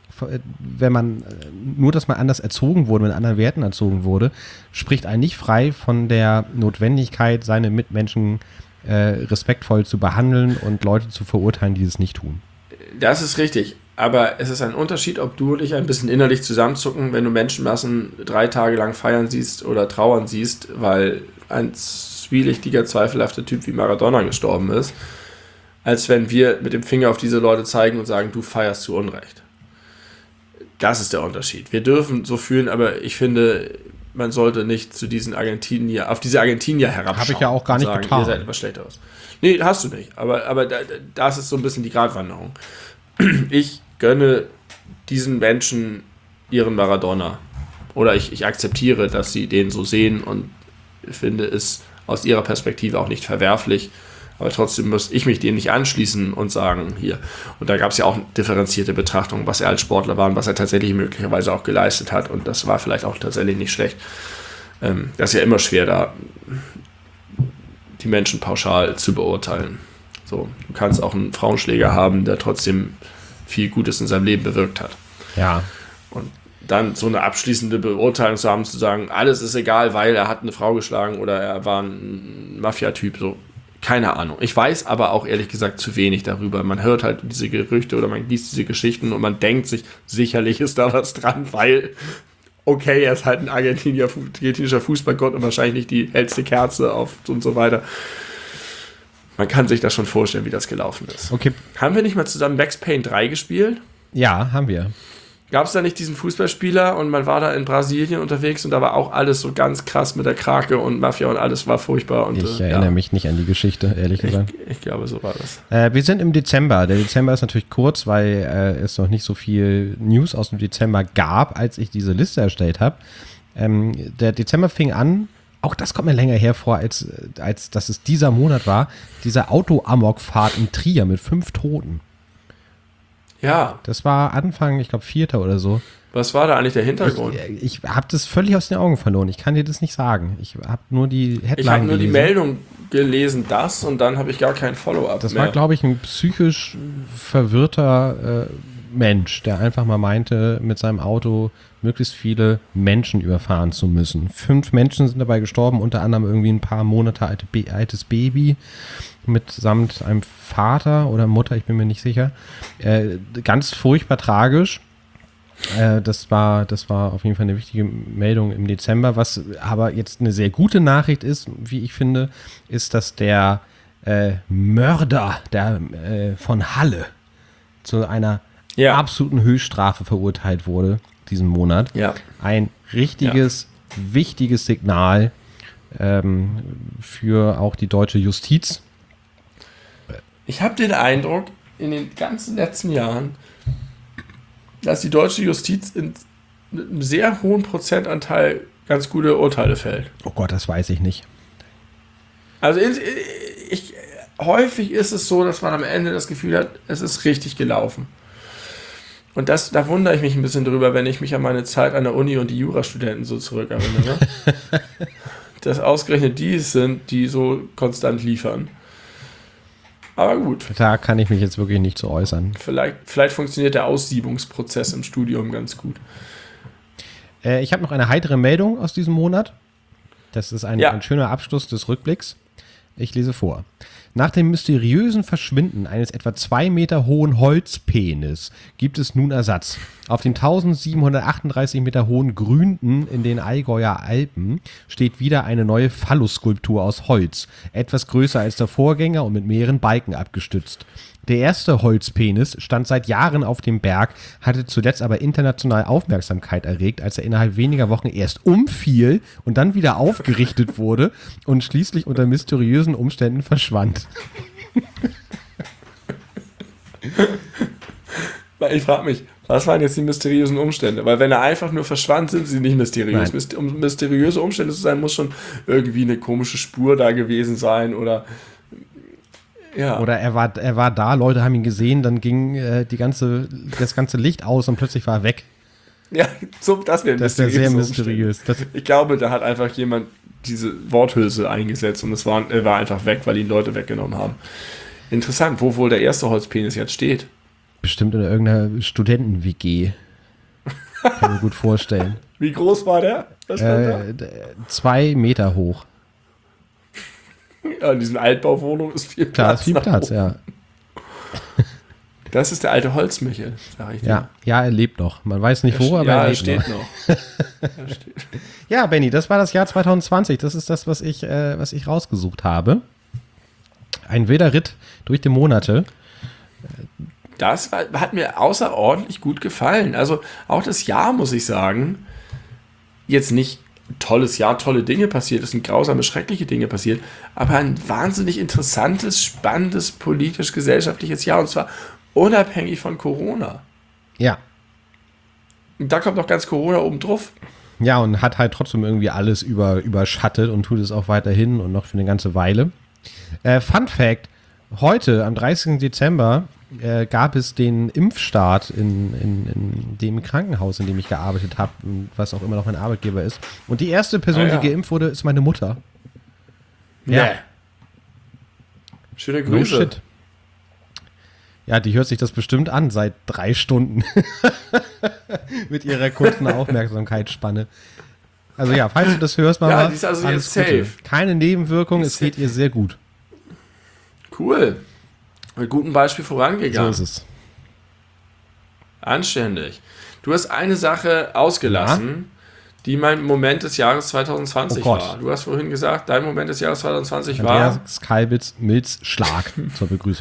[SPEAKER 1] dass man anders erzogen wurde, mit anderen Werten erzogen wurde, spricht einen nicht frei von der Notwendigkeit, seine Mitmenschen respektvoll zu behandeln und Leute zu verurteilen, die es nicht tun.
[SPEAKER 2] Das ist richtig. Aber es ist ein Unterschied, ob du dich ein bisschen innerlich zusammenzucken, wenn du Menschenmassen 3 Tage lang feiern siehst oder trauern siehst, weil ein zwielichtiger, zweifelhafter Typ wie Maradona gestorben ist, als wenn wir mit dem Finger auf diese Leute zeigen und sagen, du feierst zu Unrecht. Das ist der Unterschied. Wir dürfen so fühlen, aber ich finde, man sollte nicht auf diese Argentinier herabschauen.
[SPEAKER 1] Habe ich ja auch gar nicht
[SPEAKER 2] sagen,
[SPEAKER 1] getan.
[SPEAKER 2] Ihr seid etwas schlechter aus. Nee, hast du nicht. Aber das ist so ein bisschen die Gratwanderung. Ich gönne diesen Menschen ihren Maradona. Oder ich akzeptiere, dass sie den so sehen und finde es aus ihrer Perspektive auch nicht verwerflich. Aber trotzdem muss ich mich dem nicht anschließen und sagen, hier. Und da gab es ja auch differenzierte Betrachtungen, was er als Sportler war und was er tatsächlich möglicherweise auch geleistet hat. Und das war vielleicht auch tatsächlich nicht schlecht. Das ist ja immer schwer, da die Menschen pauschal zu beurteilen. So, du kannst auch einen Frauenschläger haben, der trotzdem viel Gutes in seinem Leben bewirkt hat.
[SPEAKER 1] Ja.
[SPEAKER 2] Und dann so eine abschließende Beurteilung zu haben, zu sagen, alles ist egal, weil er hat eine Frau geschlagen oder er war ein Mafia-Typ, so, keine Ahnung. Ich weiß aber auch ehrlich gesagt zu wenig darüber. Man hört halt diese Gerüchte oder man liest diese Geschichten und man denkt sich, sicherlich ist da was dran, weil, okay, er ist halt ein argentinischer Fußballgott und wahrscheinlich nicht die hellste Kerze auf und so weiter. Man kann sich das schon vorstellen, wie das gelaufen ist.
[SPEAKER 1] Okay.
[SPEAKER 2] Haben wir nicht mal zusammen Max Payne 3 gespielt?
[SPEAKER 1] Ja, haben wir.
[SPEAKER 2] Gab es da nicht diesen Fußballspieler und man war da in Brasilien unterwegs und da war auch alles so ganz krass mit der Krake und Mafia und alles war furchtbar. Und,
[SPEAKER 1] ich erinnere mich nicht an die Geschichte, ehrlich gesagt.
[SPEAKER 2] Ich glaube, so war das.
[SPEAKER 1] Wir sind im Dezember. Der Dezember ist natürlich kurz, weil es noch nicht so viel News aus dem Dezember gab, als ich diese Liste erstellt habe. Der Dezember fing an auch das kommt mir länger hervor, als dass es dieser Monat war, dieser Auto-Amok-Fahrt in Trier mit 5 Toten.
[SPEAKER 2] Ja.
[SPEAKER 1] Das war Anfang, ich glaube, 4. oder so.
[SPEAKER 2] Was war da eigentlich der Hintergrund?
[SPEAKER 1] Ich habe das völlig aus den Augen verloren. Ich kann dir das nicht sagen. Ich habe nur die Headline
[SPEAKER 2] Ich habe nur die
[SPEAKER 1] gelesen.
[SPEAKER 2] Meldung gelesen, das, und dann habe ich gar kein Follow-up
[SPEAKER 1] Das
[SPEAKER 2] mehr.
[SPEAKER 1] war, glaube ich, ein psychisch verwirrter Mensch, der einfach mal meinte, mit seinem Auto möglichst viele Menschen überfahren zu müssen. 5 Menschen sind dabei gestorben, unter anderem irgendwie ein paar Monate altes Baby mitsamt einem Vater oder Mutter, ich bin mir nicht sicher. Ganz furchtbar tragisch. Das war auf jeden Fall eine wichtige Meldung im Dezember. Was aber jetzt eine sehr gute Nachricht ist, wie ich finde, ist, dass der Mörder von Halle zu einer absoluten Höchststrafe verurteilt wurde diesen Monat.
[SPEAKER 2] Ja.
[SPEAKER 1] Ein richtiges, wichtiges Signal für auch die deutsche Justiz.
[SPEAKER 2] Ich habe den Eindruck, in den ganzen letzten Jahren, dass die deutsche Justiz in einem sehr hohen Prozentanteil ganz gute Urteile fällt.
[SPEAKER 1] Oh Gott, das weiß ich nicht.
[SPEAKER 2] Also häufig ist es so, dass man am Ende das Gefühl hat, es ist richtig gelaufen. Und da wundere ich mich ein bisschen drüber, wenn ich mich an meine Zeit an der Uni und die Jurastudenten so zurückerinnere. Dass ausgerechnet die es sind, die so konstant liefern. Aber gut.
[SPEAKER 1] Da kann ich mich jetzt wirklich nicht zu äußern.
[SPEAKER 2] Vielleicht funktioniert der Aussiebungsprozess im Studium ganz gut.
[SPEAKER 1] Ich habe noch eine heitere Meldung aus diesem Monat. Das ist ein schöner Abschluss des Rückblicks. Ich lese vor. Nach dem mysteriösen Verschwinden eines etwa 2 Meter hohen Holzpenis gibt es nun Ersatz. Auf den 1738 Meter hohen Gründen in den Allgäuer Alpen steht wieder eine neue Phallus-Skulptur aus Holz, etwas größer als der Vorgänger und mit mehreren Balken abgestützt. Der erste Holzpenis stand seit Jahren auf dem Berg, hatte zuletzt aber international Aufmerksamkeit erregt, als er innerhalb weniger Wochen erst umfiel und dann wieder aufgerichtet wurde und schließlich unter mysteriösen Umständen verschwand.
[SPEAKER 2] Ich frage mich, was waren jetzt die mysteriösen Umstände? Weil wenn er einfach nur verschwand, sind sie nicht mysteriös. Um mysteriöse Umstände zu sein, muss schon irgendwie eine komische Spur da gewesen sein oder... Ja.
[SPEAKER 1] Oder er war da, Leute haben ihn gesehen, dann ging das ganze Licht aus und plötzlich war er weg.
[SPEAKER 2] Ja, das wäre
[SPEAKER 1] sehr mysteriös.
[SPEAKER 2] Ich glaube, da hat einfach jemand diese Worthülse eingesetzt und er war einfach weg, weil ihn Leute weggenommen haben. Interessant, wo wohl der erste Holzpenis jetzt steht.
[SPEAKER 1] Bestimmt in irgendeiner Studenten-WG. Kann ich mir gut vorstellen.
[SPEAKER 2] Wie groß war der?
[SPEAKER 1] 2 Meter hoch.
[SPEAKER 2] Ja, in diesen Altbauwohnungen ist viel Platz.
[SPEAKER 1] Klar, ist viel Platz, ja.
[SPEAKER 2] Das ist der alte Holzmichel, sag ich dir.
[SPEAKER 1] Ja, er lebt noch. Man weiß nicht wo, aber er lebt
[SPEAKER 2] steht
[SPEAKER 1] noch. Ja, Benni, das war das Jahr 2020. Das ist das, was ich rausgesucht habe. Ein wilder Ritt durch die Monate.
[SPEAKER 2] Das hat mir außerordentlich gut gefallen. Also auch das Jahr, muss ich sagen, jetzt nicht ein tolles Jahr, tolle Dinge passiert, es sind grausame, schreckliche Dinge passiert, aber ein wahnsinnig interessantes, spannendes, politisch-gesellschaftliches Jahr, und zwar unabhängig von Corona.
[SPEAKER 1] Ja.
[SPEAKER 2] Und da kommt noch ganz Corona oben drauf.
[SPEAKER 1] Ja, und hat halt trotzdem irgendwie alles überschattet und tut es auch weiterhin und noch für eine ganze Weile. Fun Fact, heute, am 30. Dezember, gab es den Impfstart in dem Krankenhaus, in dem ich gearbeitet habe, was auch immer noch mein Arbeitgeber ist. Und die erste Person, die geimpft wurde, ist meine Mutter.
[SPEAKER 2] Ja. Schöne Grüße.
[SPEAKER 1] No shit. Ja, die hört sich das bestimmt an seit 3 Stunden. Mit ihrer kurzen Aufmerksamkeitsspanne. Also ja, falls du das hörst, Mama,
[SPEAKER 2] die ist also
[SPEAKER 1] alles
[SPEAKER 2] jetzt
[SPEAKER 1] Gute.
[SPEAKER 2] safe.
[SPEAKER 1] Keine Nebenwirkung, es geht ihr sehr gut.
[SPEAKER 2] Cool. Mit gutem Beispiel vorangegangen.
[SPEAKER 1] So ist es.
[SPEAKER 2] Anständig. Du hast eine Sache ausgelassen, die mein Moment des Jahres 2020 war. Du hast vorhin gesagt, dein Moment des Jahres 2020 war...
[SPEAKER 1] Andreas Kalbitz Milz Schlag zur Begrüßung.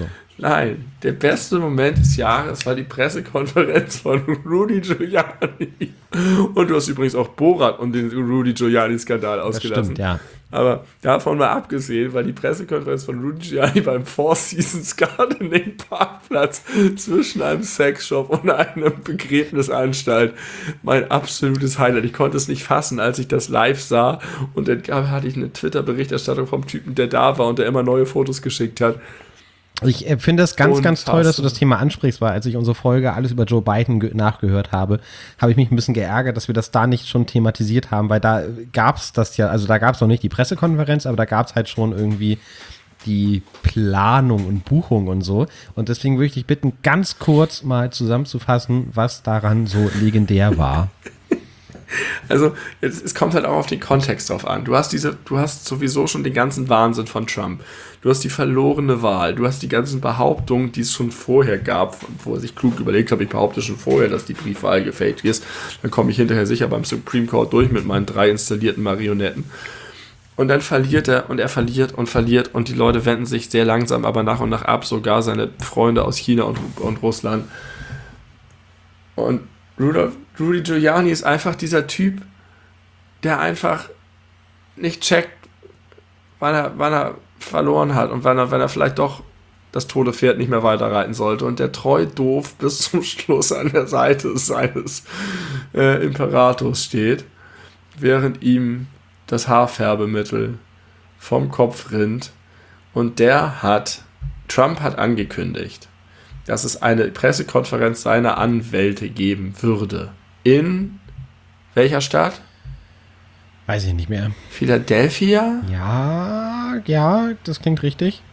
[SPEAKER 2] Nein, der beste Moment des Jahres war die Pressekonferenz von Rudy Giuliani. Und du hast übrigens auch Borat und den Rudy Giuliani-Skandal ausgelassen.
[SPEAKER 1] Stimmt, ja.
[SPEAKER 2] Aber davon mal abgesehen, war die Pressekonferenz von Rudy Giuliani beim Four Seasons Gardening Parkplatz zwischen einem Sexshop und einem Begräbnisanstalt mein absolutes Highlight. Ich konnte es nicht fassen, als ich das live sah. Und dann hatte ich eine Twitter-Berichterstattung vom Typen, der da war und der immer neue Fotos geschickt hat.
[SPEAKER 1] Ich finde es ganz toll, dass du das Thema ansprichst, weil als ich unsere Folge alles über Joe Biden nachgehört habe, habe ich mich ein bisschen geärgert, dass wir das da nicht schon thematisiert haben, weil da gab es das ja, also da gab es noch nicht die Pressekonferenz, aber da gab es halt schon irgendwie die Planung und Buchung und so. Und deswegen würde ich dich bitten, ganz kurz mal zusammenzufassen, was daran so legendär war.
[SPEAKER 2] Also, es kommt halt auch auf den Kontext drauf an. Du hast sowieso schon den ganzen Wahnsinn von Trump. Du hast die verlorene Wahl. Du hast die ganzen Behauptungen, die es schon vorher gab, wo er sich klug überlegt hat, ich behaupte schon vorher, dass die Briefwahl gefaked ist. Dann komme ich hinterher sicher beim Supreme Court durch mit meinen 3 installierten Marionetten. Und dann verliert er und er verliert und die Leute wenden sich sehr langsam, aber nach und nach ab, sogar seine Freunde aus China und Russland. Und Rudy Giuliani ist einfach dieser Typ, der einfach nicht checkt, wann er verloren hat und wann er vielleicht doch das tote Pferd nicht mehr weiterreiten sollte und der treu doof bis zum Schluss an der Seite seines Imperators steht, während ihm das Haarfärbemittel vom Kopf rinnt. Und Trump hat angekündigt, dass es eine Pressekonferenz seiner Anwälte geben würde. In welcher Stadt?
[SPEAKER 1] Weiß ich nicht mehr.
[SPEAKER 2] Philadelphia?
[SPEAKER 1] Ja, das klingt richtig.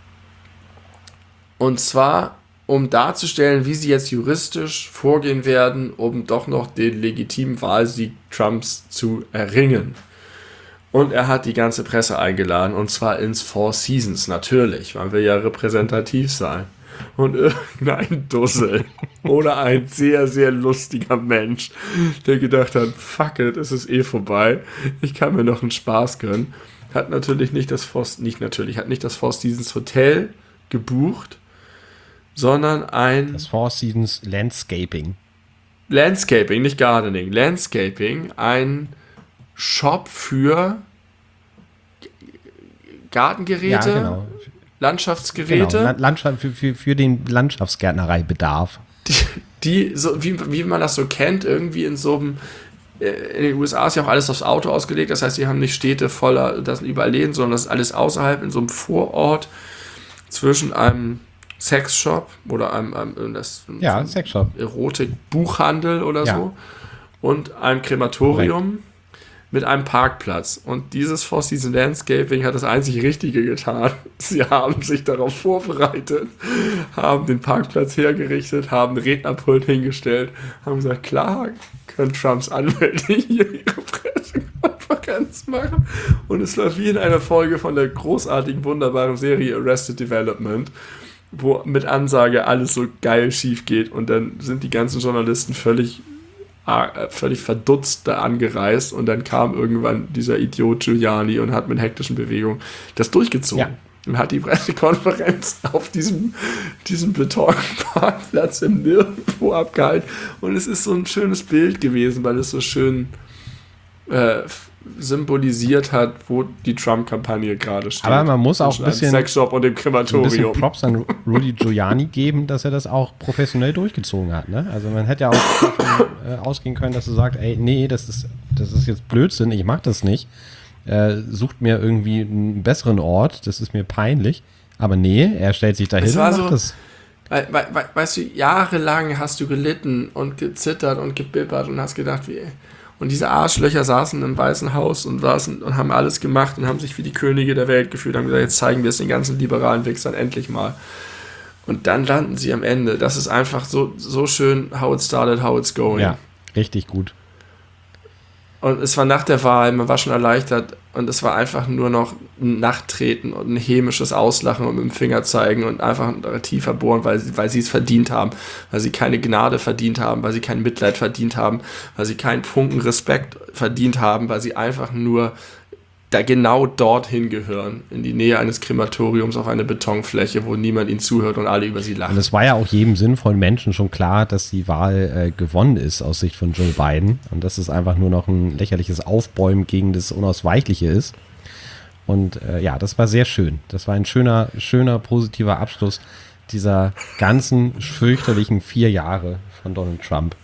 [SPEAKER 2] Und zwar, um darzustellen, wie sie jetzt juristisch vorgehen werden, um doch noch den legitimen Wahlsieg Trumps zu erringen. Und er hat die ganze Presse eingeladen, und zwar ins Four Seasons, natürlich. Man will ja repräsentativ sein. Und irgendein Dussel oder ein sehr, sehr lustiger Mensch, der gedacht hat, fuck it, es ist eh vorbei, ich kann mir noch einen Spaß gönnen, hat natürlich nicht das Four Seasons Hotel gebucht, sondern
[SPEAKER 1] das Four Seasons Landscaping,
[SPEAKER 2] nicht Gardening, Landscaping, ein Shop für Gartengeräte,
[SPEAKER 1] ja, genau.
[SPEAKER 2] Landschaftsgeräte.
[SPEAKER 1] Genau, für den Landschaftsgärtnereibedarf.
[SPEAKER 2] Die so, wie man das so kennt, irgendwie in so einem, in den USA ist ja auch alles aufs Auto ausgelegt, das heißt, die haben nicht Städte voller, das sind überall Läden, sondern das ist alles außerhalb in so einem Vorort zwischen einem Sexshop oder einem
[SPEAKER 1] Sexshop,
[SPEAKER 2] Erotik-Buchhandel oder so und einem Krematorium. Mit einem Parkplatz. Und dieses Four Seasons Landscaping hat das einzig Richtige getan. Sie haben sich darauf vorbereitet, haben den Parkplatz hergerichtet, haben einen Rednerpult hingestellt, haben gesagt, klar, können Trumps Anwälte hier ihre Pressekonferenz machen. Und es war wie in einer Folge von der großartigen, wunderbaren Serie Arrested Development, wo mit Ansage alles so geil schief geht und dann sind die ganzen Journalisten völlig verdutzt da angereist und dann kam irgendwann dieser Idiot Giuliani und hat mit hektischen Bewegungen das durchgezogen. Ja. Und hat die Pressekonferenz auf diesem Betonparkplatz im Nirgendwo abgehalten. Und es ist so ein schönes Bild gewesen, weil es so schön symbolisiert hat, wo die Trump-Kampagne gerade steht.
[SPEAKER 1] Aber man muss auch ein bisschen
[SPEAKER 2] Sexshop und dem Krematorium.
[SPEAKER 1] Ein bisschen Props an Rudy Giuliani geben, dass er das auch professionell durchgezogen hat. Ne? Also man hätte ja auch davon ausgehen können, dass er sagt, ey, nee, das ist jetzt Blödsinn, ich mach das nicht. Sucht mir irgendwie einen besseren Ort, das ist mir peinlich. Aber nee, er stellt sich dahin und macht das.
[SPEAKER 2] Weißt du, jahrelang hast du gelitten und gezittert und gebibbert und hast gedacht, wie... Und diese Arschlöcher saßen im Weißen Haus und haben alles gemacht und haben sich wie die Könige der Welt gefühlt, haben gesagt, jetzt zeigen wir es den ganzen liberalen Wichsern endlich mal. Und dann landen sie am Ende. Das ist einfach so schön, how it started, how it's going.
[SPEAKER 1] Ja, richtig gut.
[SPEAKER 2] Und es war nach der Wahl, man war schon erleichtert und es war einfach nur noch ein Nachtreten und ein hämisches Auslachen und mit dem Finger zeigen und einfach tiefer bohren, weil sie es verdient haben, weil sie keine Gnade verdient haben, weil sie kein Mitleid verdient haben, weil sie keinen Funken Respekt verdient haben, weil sie einfach nur da genau dorthin gehören, in die Nähe eines Krematoriums auf eine Betonfläche, wo niemand ihnen zuhört und alle über sie lachen.
[SPEAKER 1] Und es war ja auch jedem sinnvollen Menschen schon klar, dass die Wahl gewonnen ist aus Sicht von Joe Biden und dass es einfach nur noch ein lächerliches Aufbäumen gegen das Unausweichliche ist. Und ja, das war sehr schön. Das war ein schöner, positiver Abschluss dieser ganzen fürchterlichen 4 Jahre von Donald Trump.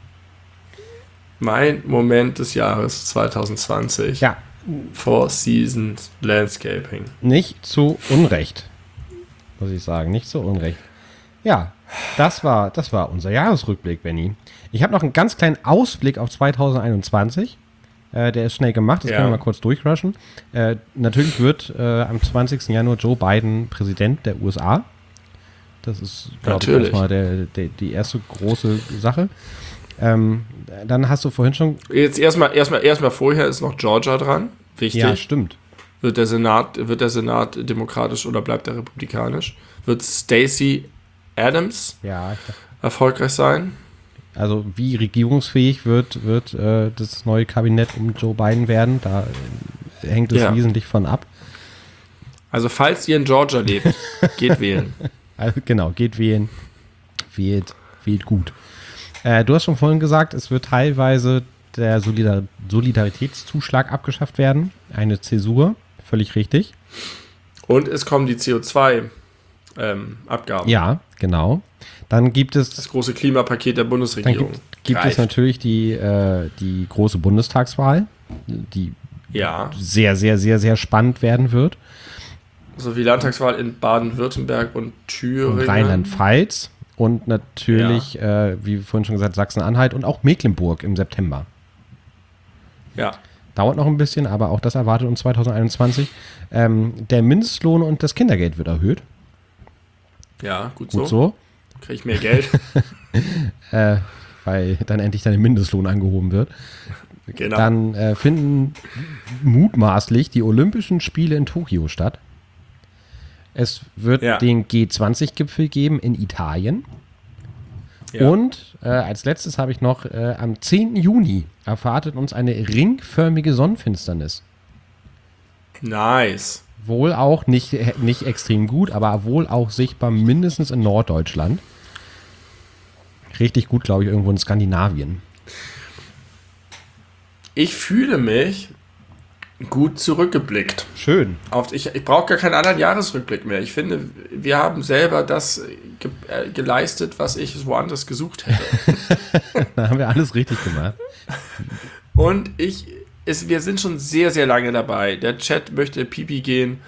[SPEAKER 2] Mein Moment des Jahres 2020.
[SPEAKER 1] Ja.
[SPEAKER 2] Four Seasons Landscaping.
[SPEAKER 1] Nicht zu Unrecht, muss ich sagen. Nicht zu Unrecht. Ja, das war unser Jahresrückblick, Benni. Ich habe noch einen ganz kleinen Ausblick auf 2021. Der ist schnell gemacht, das können wir mal kurz durchrushen. Natürlich wird am 20. Januar Joe Biden Präsident der USA. Das ist, glaube ich, erstmal die erste große Sache. Dann hast du vorhin schon...
[SPEAKER 2] Jetzt erstmal vorher ist noch Georgia dran. Wichtig.
[SPEAKER 1] Ja, stimmt.
[SPEAKER 2] Wird der Senat demokratisch oder bleibt er republikanisch? Wird Stacey Adams erfolgreich sein?
[SPEAKER 1] Also wie regierungsfähig wird das neue Kabinett um Joe Biden werden? Da hängt es wesentlich von ab.
[SPEAKER 2] Also falls ihr in Georgia lebt, geht wählen.
[SPEAKER 1] Also genau, geht wählen. Wählt gut. Du hast schon vorhin gesagt, es wird teilweise der Solidaritätszuschlag abgeschafft werden. Eine Zäsur, völlig richtig.
[SPEAKER 2] Und es kommen die CO2-Abgaben.
[SPEAKER 1] Ja, genau. Dann gibt es
[SPEAKER 2] das große Klimapaket der Bundesregierung.
[SPEAKER 1] Dann gibt es natürlich die große Bundestagswahl, die sehr, sehr, sehr, sehr spannend werden wird.
[SPEAKER 2] So wie Landtagswahl in Baden-Württemberg und Thüringen.
[SPEAKER 1] Und Rheinland-Pfalz. Und natürlich, wie vorhin schon gesagt, Sachsen-Anhalt und auch Mecklenburg im September.
[SPEAKER 2] Ja.
[SPEAKER 1] Dauert noch ein bisschen, aber auch das erwartet uns 2021. Der Mindestlohn und das Kindergeld wird erhöht.
[SPEAKER 2] Ja, gut so. Kriege ich mehr Geld.
[SPEAKER 1] Weil dann endlich der Mindestlohn angehoben wird.
[SPEAKER 2] Genau.
[SPEAKER 1] Dann finden mutmaßlich die Olympischen Spiele in Tokio statt. Es wird den G20-Gipfel geben in Italien. Ja. Und als letztes habe ich noch, am 10. Juni erwartet uns eine ringförmige Sonnenfinsternis.
[SPEAKER 2] Nice.
[SPEAKER 1] Wohl auch nicht extrem gut, aber wohl auch sichtbar mindestens in Norddeutschland. Richtig gut, glaube ich, irgendwo in Skandinavien.
[SPEAKER 2] Ich fühle mich gut zurückgeblickt.
[SPEAKER 1] Schön.
[SPEAKER 2] Ich brauche gar keinen anderen Jahresrückblick mehr. Ich finde, wir haben selber das geleistet, was ich woanders gesucht hätte.
[SPEAKER 1] Da haben wir alles richtig gemacht.
[SPEAKER 2] Und wir sind schon sehr, sehr lange dabei. Der Chat möchte pipi gehen.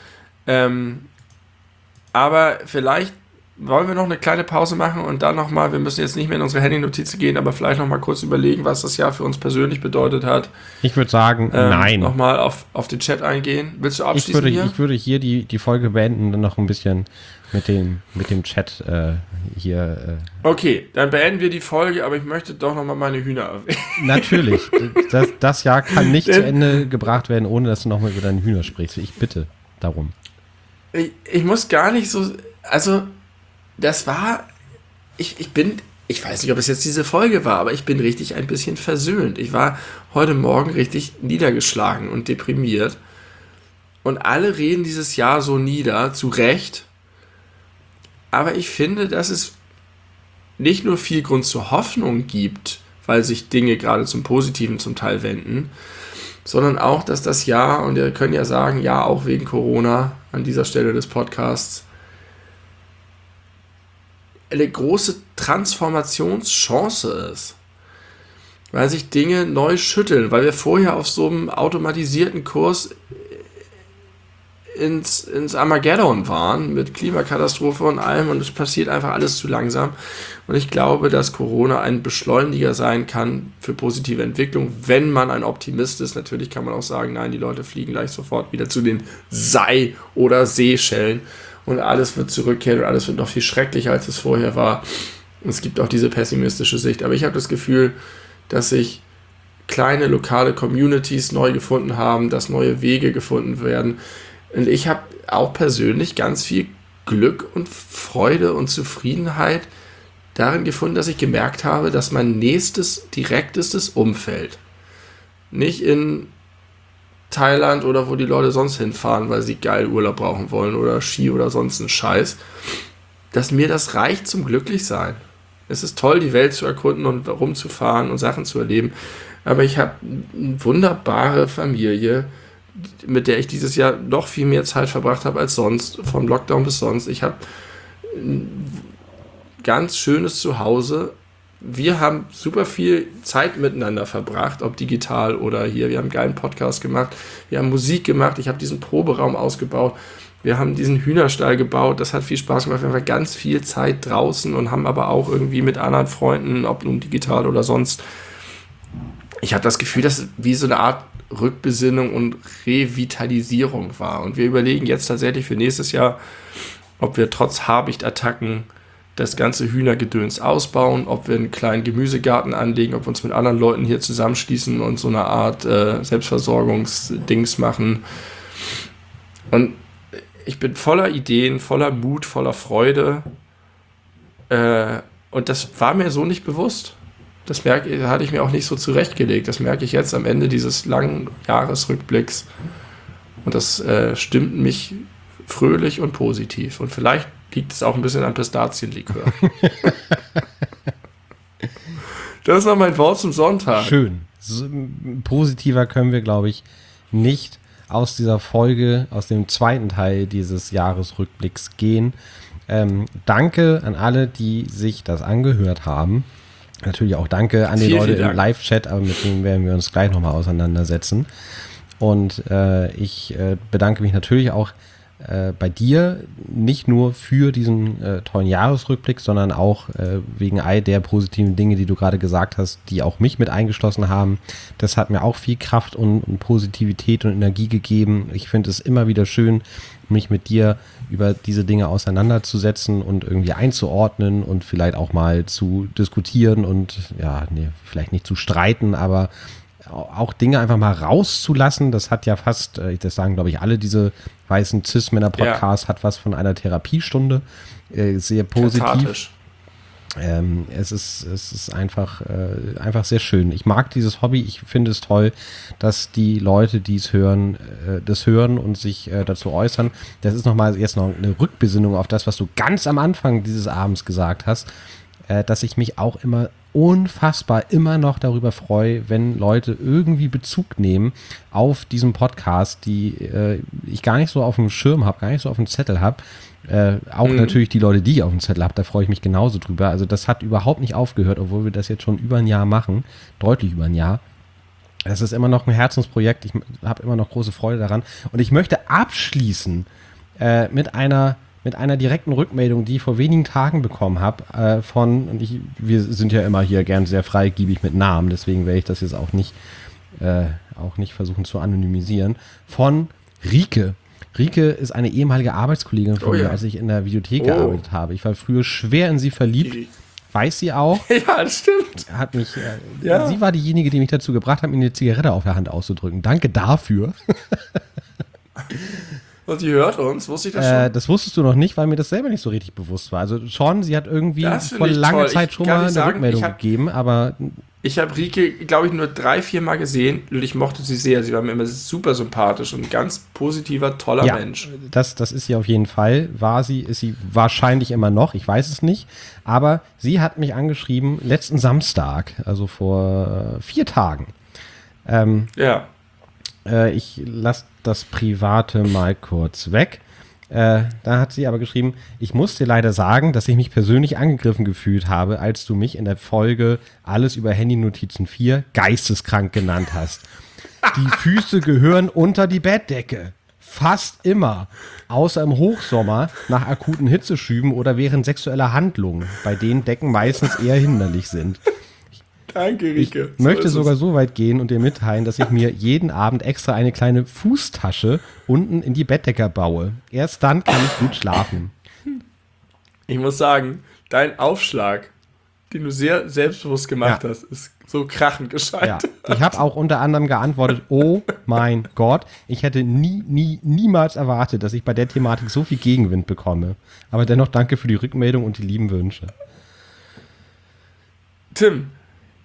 [SPEAKER 2] Aber vielleicht wollen wir noch eine kleine Pause machen und dann nochmal, wir müssen jetzt nicht mehr in unsere Handy-Notizen gehen, aber vielleicht nochmal kurz überlegen, was das Jahr für uns persönlich bedeutet hat.
[SPEAKER 1] Ich würde sagen, nein.
[SPEAKER 2] Nochmal auf den Chat eingehen. Willst du abschließen hier?
[SPEAKER 1] Ich würde hier die Folge beenden und dann noch ein bisschen mit dem Chat hier.
[SPEAKER 2] Okay, dann beenden wir die Folge, aber ich möchte doch nochmal meine Hühner erwähnen.
[SPEAKER 1] Natürlich. Das Jahr kann nicht zu Ende gebracht werden, ohne dass du nochmal über deine Hühner sprichst. Ich bitte darum.
[SPEAKER 2] Ich muss gar nicht so... Also... Das war, ich weiß nicht, ob es jetzt diese Folge war, aber ich bin richtig ein bisschen versöhnt. Ich war heute Morgen richtig niedergeschlagen und deprimiert. Und alle reden dieses Jahr so nieder, zu Recht. Aber ich finde, dass es nicht nur viel Grund zur Hoffnung gibt, weil sich Dinge gerade zum Positiven zum Teil wenden, sondern auch, dass das Jahr, und wir können ja sagen, ja, auch wegen Corona an dieser Stelle des Podcasts, eine große Transformationschance ist. Weil sich Dinge neu schütteln, weil wir vorher auf so einem automatisierten Kurs ins Armageddon waren, mit Klimakatastrophe und allem, und es passiert einfach alles zu langsam. Und ich glaube, dass Corona ein Beschleuniger sein kann für positive Entwicklung, wenn man ein Optimist ist. Natürlich kann man auch sagen, nein, die Leute fliegen gleich sofort wieder zu den Sei- oder Seychellen. Und alles wird zurückkehren und alles wird noch viel schrecklicher, als es vorher war. Und es gibt auch diese pessimistische Sicht. Aber ich habe das Gefühl, dass sich kleine lokale Communities neu gefunden haben, dass neue Wege gefunden werden. Und ich habe auch persönlich ganz viel Glück und Freude und Zufriedenheit darin gefunden, dass ich gemerkt habe, dass mein nächstes, direktestes Umfeld nicht in Thailand oder wo die Leute sonst hinfahren, weil sie geil Urlaub brauchen wollen oder Ski oder sonst einen Scheiß, dass mir das reicht zum Glücklichsein. Es ist toll, die Welt zu erkunden und rumzufahren und Sachen zu erleben, aber ich habe eine wunderbare Familie, mit der ich dieses Jahr noch viel mehr Zeit verbracht habe als sonst, vom Lockdown bis sonst. Ich habe ein ganz schönes Zuhause. Wir haben super viel Zeit miteinander verbracht, ob digital oder hier. Wir haben einen geilen Podcast gemacht, wir haben Musik gemacht, ich habe diesen Proberaum ausgebaut, wir haben diesen Hühnerstall gebaut, das hat viel Spaß gemacht. Wir haben ganz viel Zeit draußen und haben aber auch irgendwie mit anderen Freunden, ob nun digital oder sonst. Ich habe das Gefühl, dass es wie so eine Art Rückbesinnung und Revitalisierung war. Und wir überlegen jetzt tatsächlich für nächstes Jahr, ob wir trotz Habichtattacken das ganze Hühnergedöns ausbauen, ob wir einen kleinen Gemüsegarten anlegen, ob wir uns mit anderen Leuten hier zusammenschließen und so eine Art Selbstversorgungsdings machen. Und ich bin voller Ideen, voller Mut, voller Freude. Und das war mir so nicht bewusst. Das hatte ich mir auch nicht so zurechtgelegt. Das merke ich jetzt am Ende dieses langen Jahresrückblicks. Und das stimmt mich fröhlich und positiv. Und vielleicht liegt es auch ein bisschen an Pistazienlikör. Das ist noch mein Wort zum Sonntag.
[SPEAKER 1] Schön. So, positiver können wir, glaube ich, nicht aus dieser Folge, aus dem zweiten Teil dieses Jahresrückblicks gehen. Danke an alle, die sich das angehört haben. Natürlich auch danke an die Leute im Live-Chat, aber mit denen werden wir uns gleich nochmal auseinandersetzen. Und ich bedanke mich natürlich auch bei dir, nicht nur für diesen tollen Jahresrückblick, sondern auch wegen all der positiven Dinge, die du gerade gesagt hast, die auch mich mit eingeschlossen haben. Das hat mir auch viel Kraft und Positivität und Energie gegeben. Ich finde es immer wieder schön, mich mit dir über diese Dinge auseinanderzusetzen und irgendwie einzuordnen und vielleicht auch mal zu diskutieren und vielleicht nicht zu streiten, aber auch Dinge einfach mal rauszulassen. Das hat ja fast, das sagen glaube ich alle diese weißen Cis-Männer-Podcasts, hat was von einer Therapiestunde. Sehr positiv. Es ist einfach sehr schön. Ich mag dieses Hobby. Ich finde es toll, dass die Leute, die es hören, das hören und sich dazu äußern. Das ist jetzt noch eine Rückbesinnung auf das, was du ganz am Anfang dieses Abends gesagt hast, dass ich mich auch immer unfassbar immer noch darüber freue, wenn Leute irgendwie Bezug nehmen auf diesen Podcast, die ich gar nicht so auf dem Schirm habe, gar nicht so auf dem Zettel habe. Auch natürlich die Leute, die ich auf dem Zettel habe, da freue ich mich genauso drüber. Also das hat überhaupt nicht aufgehört, obwohl wir das jetzt schon über ein Jahr machen, deutlich über ein Jahr. Das ist immer noch ein Herzensprojekt, ich habe immer noch große Freude daran. Und ich möchte abschließen mit einer direkten Rückmeldung, die ich vor wenigen Tagen bekommen habe, wir sind ja immer hier gern sehr freigiebig mit Namen, deswegen werde ich das jetzt auch nicht versuchen zu anonymisieren, von Rike. Rike ist eine ehemalige Arbeitskollegin von mir, als ich in der Videothek gearbeitet habe. Ich war früher schwer in sie verliebt, weiß sie auch.
[SPEAKER 2] Ja, das stimmt.
[SPEAKER 1] Sie war diejenige, die mich dazu gebracht hat, mir eine Zigarette auf der Hand auszudrücken. Danke dafür.
[SPEAKER 2] Und sie hört uns, wusste ich das schon?
[SPEAKER 1] Das wusstest du noch nicht, weil mir das selber nicht so richtig bewusst war. Also schon, sie hat irgendwie vor langer Zeit schon mal eine Rückmeldung gegeben, aber...
[SPEAKER 2] Ich habe Rike, glaube ich, nur 3-4 Mal gesehen und ich mochte sie sehr. Sie war mir immer super sympathisch und ein ganz positiver, toller Mensch.
[SPEAKER 1] Das ist sie auf jeden Fall. Ist sie wahrscheinlich immer noch, ich weiß es nicht. Aber sie hat mich angeschrieben letzten Samstag, also vor 4 Tagen. Ich lasse das Private mal kurz weg. Da hat sie aber geschrieben, ich muss dir leider sagen, dass ich mich persönlich angegriffen gefühlt habe, als du mich in der Folge Alles über Handynotizen 4 geisteskrank genannt hast. Die Füße gehören unter die Bettdecke. Fast immer. Außer im Hochsommer, nach akuten Hitzeschüben oder während sexueller Handlungen, bei denen Decken meistens eher hinderlich sind.
[SPEAKER 2] Danke, Rike.
[SPEAKER 1] Ich möchte sogar so weit gehen und dir mitteilen, dass ich mir jeden Abend extra eine kleine Fußtasche unten in die Bettdecke baue. Erst dann kann ich gut schlafen.
[SPEAKER 2] Ich muss sagen, dein Aufschlag, den du sehr selbstbewusst gemacht hast, ist so krachend gescheitert.
[SPEAKER 1] Ja. Ich habe auch unter anderem geantwortet, oh mein Gott, ich hätte niemals erwartet, dass ich bei der Thematik so viel Gegenwind bekomme. Aber dennoch danke für die Rückmeldung und die lieben Wünsche.
[SPEAKER 2] Tim,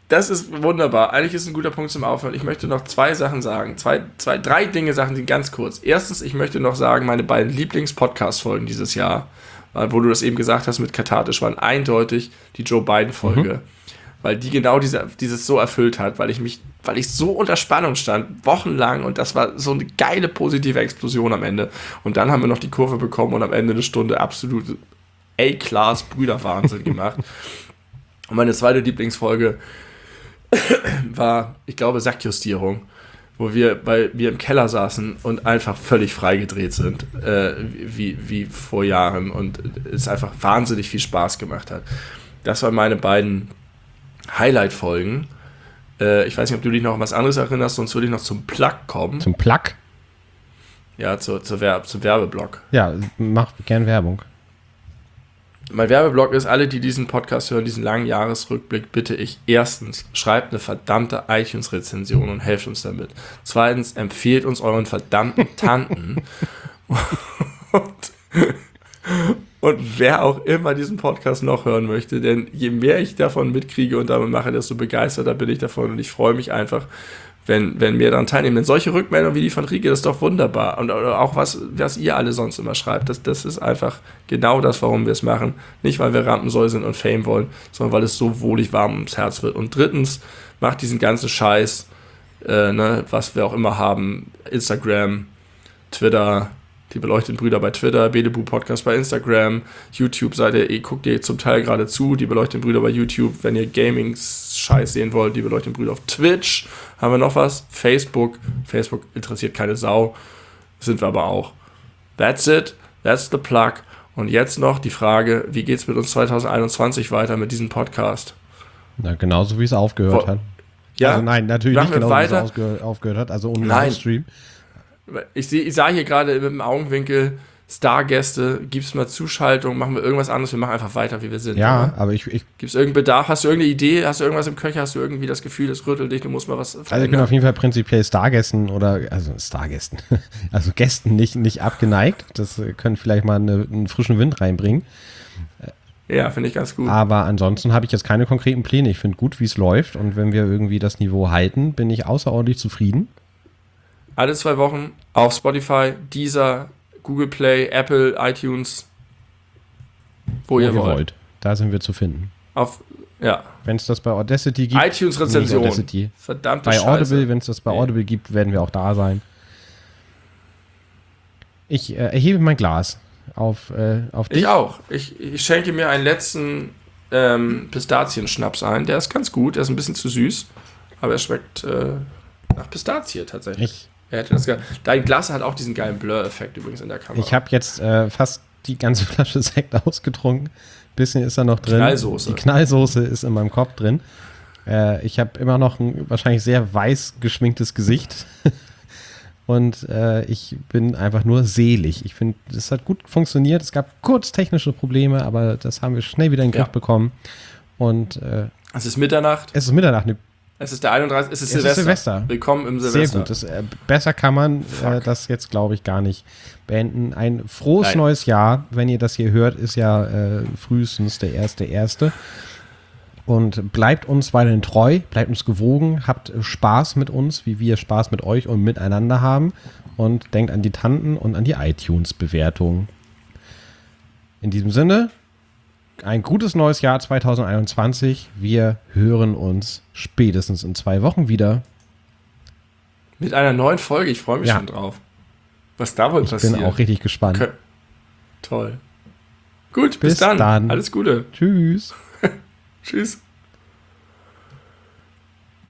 [SPEAKER 2] Das ist wunderbar. Eigentlich ist es ein guter Punkt zum Aufhören. Ich möchte noch zwei Sachen sagen. Drei Dinge ganz kurz. Erstens, ich möchte noch sagen, meine beiden Lieblings-Podcast-Folgen dieses Jahr, wo du das eben gesagt hast mit Kathartisch, waren eindeutig die Joe Biden-Folge. Weil die genau dieses so erfüllt hat, weil ich so unter Spannung stand, wochenlang, und das war so eine geile positive Explosion am Ende. Und dann haben wir noch die Kurve bekommen und am Ende eine Stunde absolute A-Class-Brüderwahnsinn gemacht. Und meine zweite Lieblingsfolge war, ich glaube, Sackjustierung, wo wir im Keller saßen und einfach völlig freigedreht sind, wie vor Jahren, und es einfach wahnsinnig viel Spaß gemacht hat. Das waren meine beiden Highlight-Folgen. Ich weiß nicht, ob du dich noch an was anderes erinnerst, sonst würde ich noch zum Plug kommen.
[SPEAKER 1] Zum Plug?
[SPEAKER 2] Ja, zum Werbeblock.
[SPEAKER 1] Ja, mach gern Werbung.
[SPEAKER 2] Mein Werbeblock ist, alle, die diesen Podcast hören, diesen langen Jahresrückblick, bitte ich, erstens, schreibt eine verdammte iTunes-Rezension und helft uns damit. Zweitens, empfehlt uns euren verdammten Tanten. Und wer auch immer diesen Podcast noch hören möchte, denn je mehr ich davon mitkriege und damit mache, desto begeisterter bin ich davon, und ich freue mich einfach, wenn mehr daran teilnehmen. Denn solche Rückmeldungen wie die von Rieke, das ist doch wunderbar. Und auch was ihr alle sonst immer schreibt, das ist einfach genau das, warum wir es machen. Nicht, weil wir Rampensäue sind und Fame wollen, sondern weil es so wohlig warm ums Herz wird. Und drittens, macht diesen ganzen Scheiß, was wir auch immer haben, Instagram, Twitter, die beleuchteten Brüder bei Twitter, Belebu Podcast bei Instagram, YouTube-Seite, guckt ihr zum Teil gerade zu, die beleuchteten Brüder bei YouTube, wenn ihr Gaming-Scheiß sehen wollt, die beleuchteten Brüder auf Twitch, haben wir noch was, Facebook interessiert keine Sau, sind wir aber auch. That's it, that's the plug. Und jetzt noch die Frage, wie geht's mit uns 2021 weiter mit diesem Podcast?
[SPEAKER 1] Na, genauso wie es aufgehört hat.
[SPEAKER 2] Ja,
[SPEAKER 1] also nein, natürlich nicht genauso wie es aufgehört hat, also ohne Stream.
[SPEAKER 2] Ich sah hier gerade mit dem Augenwinkel Stargäste, gibt's mal Zuschaltung, machen wir irgendwas anderes, wir machen einfach weiter, wie wir sind.
[SPEAKER 1] Ja,
[SPEAKER 2] oder?
[SPEAKER 1] aber ich
[SPEAKER 2] gibt's irgendeinen Bedarf? Hast du irgendeine Idee? Hast du irgendwas im Köcher? Hast du irgendwie das Gefühl, es rüttelt dich, du musst mal was verändern?
[SPEAKER 1] Also ich bin auf jeden Fall prinzipiell Gästen also Gästen nicht abgeneigt. Das können vielleicht mal einen frischen Wind reinbringen.
[SPEAKER 2] Ja, finde ich ganz gut.
[SPEAKER 1] Aber ansonsten habe ich jetzt keine konkreten Pläne. Ich finde gut, wie es läuft, und wenn wir irgendwie das Niveau halten, bin ich außerordentlich zufrieden.
[SPEAKER 2] Alle 2 Wochen auf Spotify, Deezer, Google Play, Apple, iTunes, wo ihr wollt.
[SPEAKER 1] Da sind wir zu finden. Wenn es das bei Audacity gibt.
[SPEAKER 2] iTunes-Rezension. Verdammte
[SPEAKER 1] Bei
[SPEAKER 2] Scheiße.
[SPEAKER 1] Audible, wenn es das bei Audible gibt, werden wir auch da sein. Ich erhebe mein Glas auf dich.
[SPEAKER 2] Ich auch. Ich schenke mir einen letzten Pistazienschnaps ein. Der ist ganz gut, der ist ein bisschen zu süß, aber er schmeckt nach Pistazie tatsächlich. Dein Glas hat auch diesen geilen Blur-Effekt übrigens in der Kamera.
[SPEAKER 1] Ich habe jetzt fast die ganze Flasche Sekt ausgetrunken. Ein bisschen ist da noch drin.
[SPEAKER 2] Knallsoße.
[SPEAKER 1] Die Knallsoße ist in meinem Kopf drin. Ich habe immer noch ein wahrscheinlich sehr weiß geschminktes Gesicht. Und ich bin einfach nur selig. Ich finde, das hat gut funktioniert. Es gab kurz technische Probleme, aber das haben wir schnell wieder in den Griff bekommen. Und
[SPEAKER 2] es ist Mitternacht. Es ist der 31. Es ist Silvester. Willkommen im Silvester.
[SPEAKER 1] Sehr gut. Besser kann man das jetzt, glaube ich, gar nicht beenden. Ein frohes neues Jahr. Wenn ihr das hier hört, ist ja frühestens der 1.1. Und bleibt uns weiterhin treu, bleibt uns gewogen, habt Spaß mit uns, wie wir Spaß mit euch und miteinander haben. Und denkt an die Tanten und an die iTunes-Bewertung. In diesem Sinne, ein gutes neues Jahr 2021. Wir hören uns spätestens in 2 Wochen wieder.
[SPEAKER 2] Mit einer neuen Folge. Ich freue mich schon drauf. Was da wohl passiert.
[SPEAKER 1] Ich bin auch richtig gespannt.
[SPEAKER 2] Toll. Gut, bis dann. Alles Gute.
[SPEAKER 1] Tschüss.
[SPEAKER 2] Tschüss.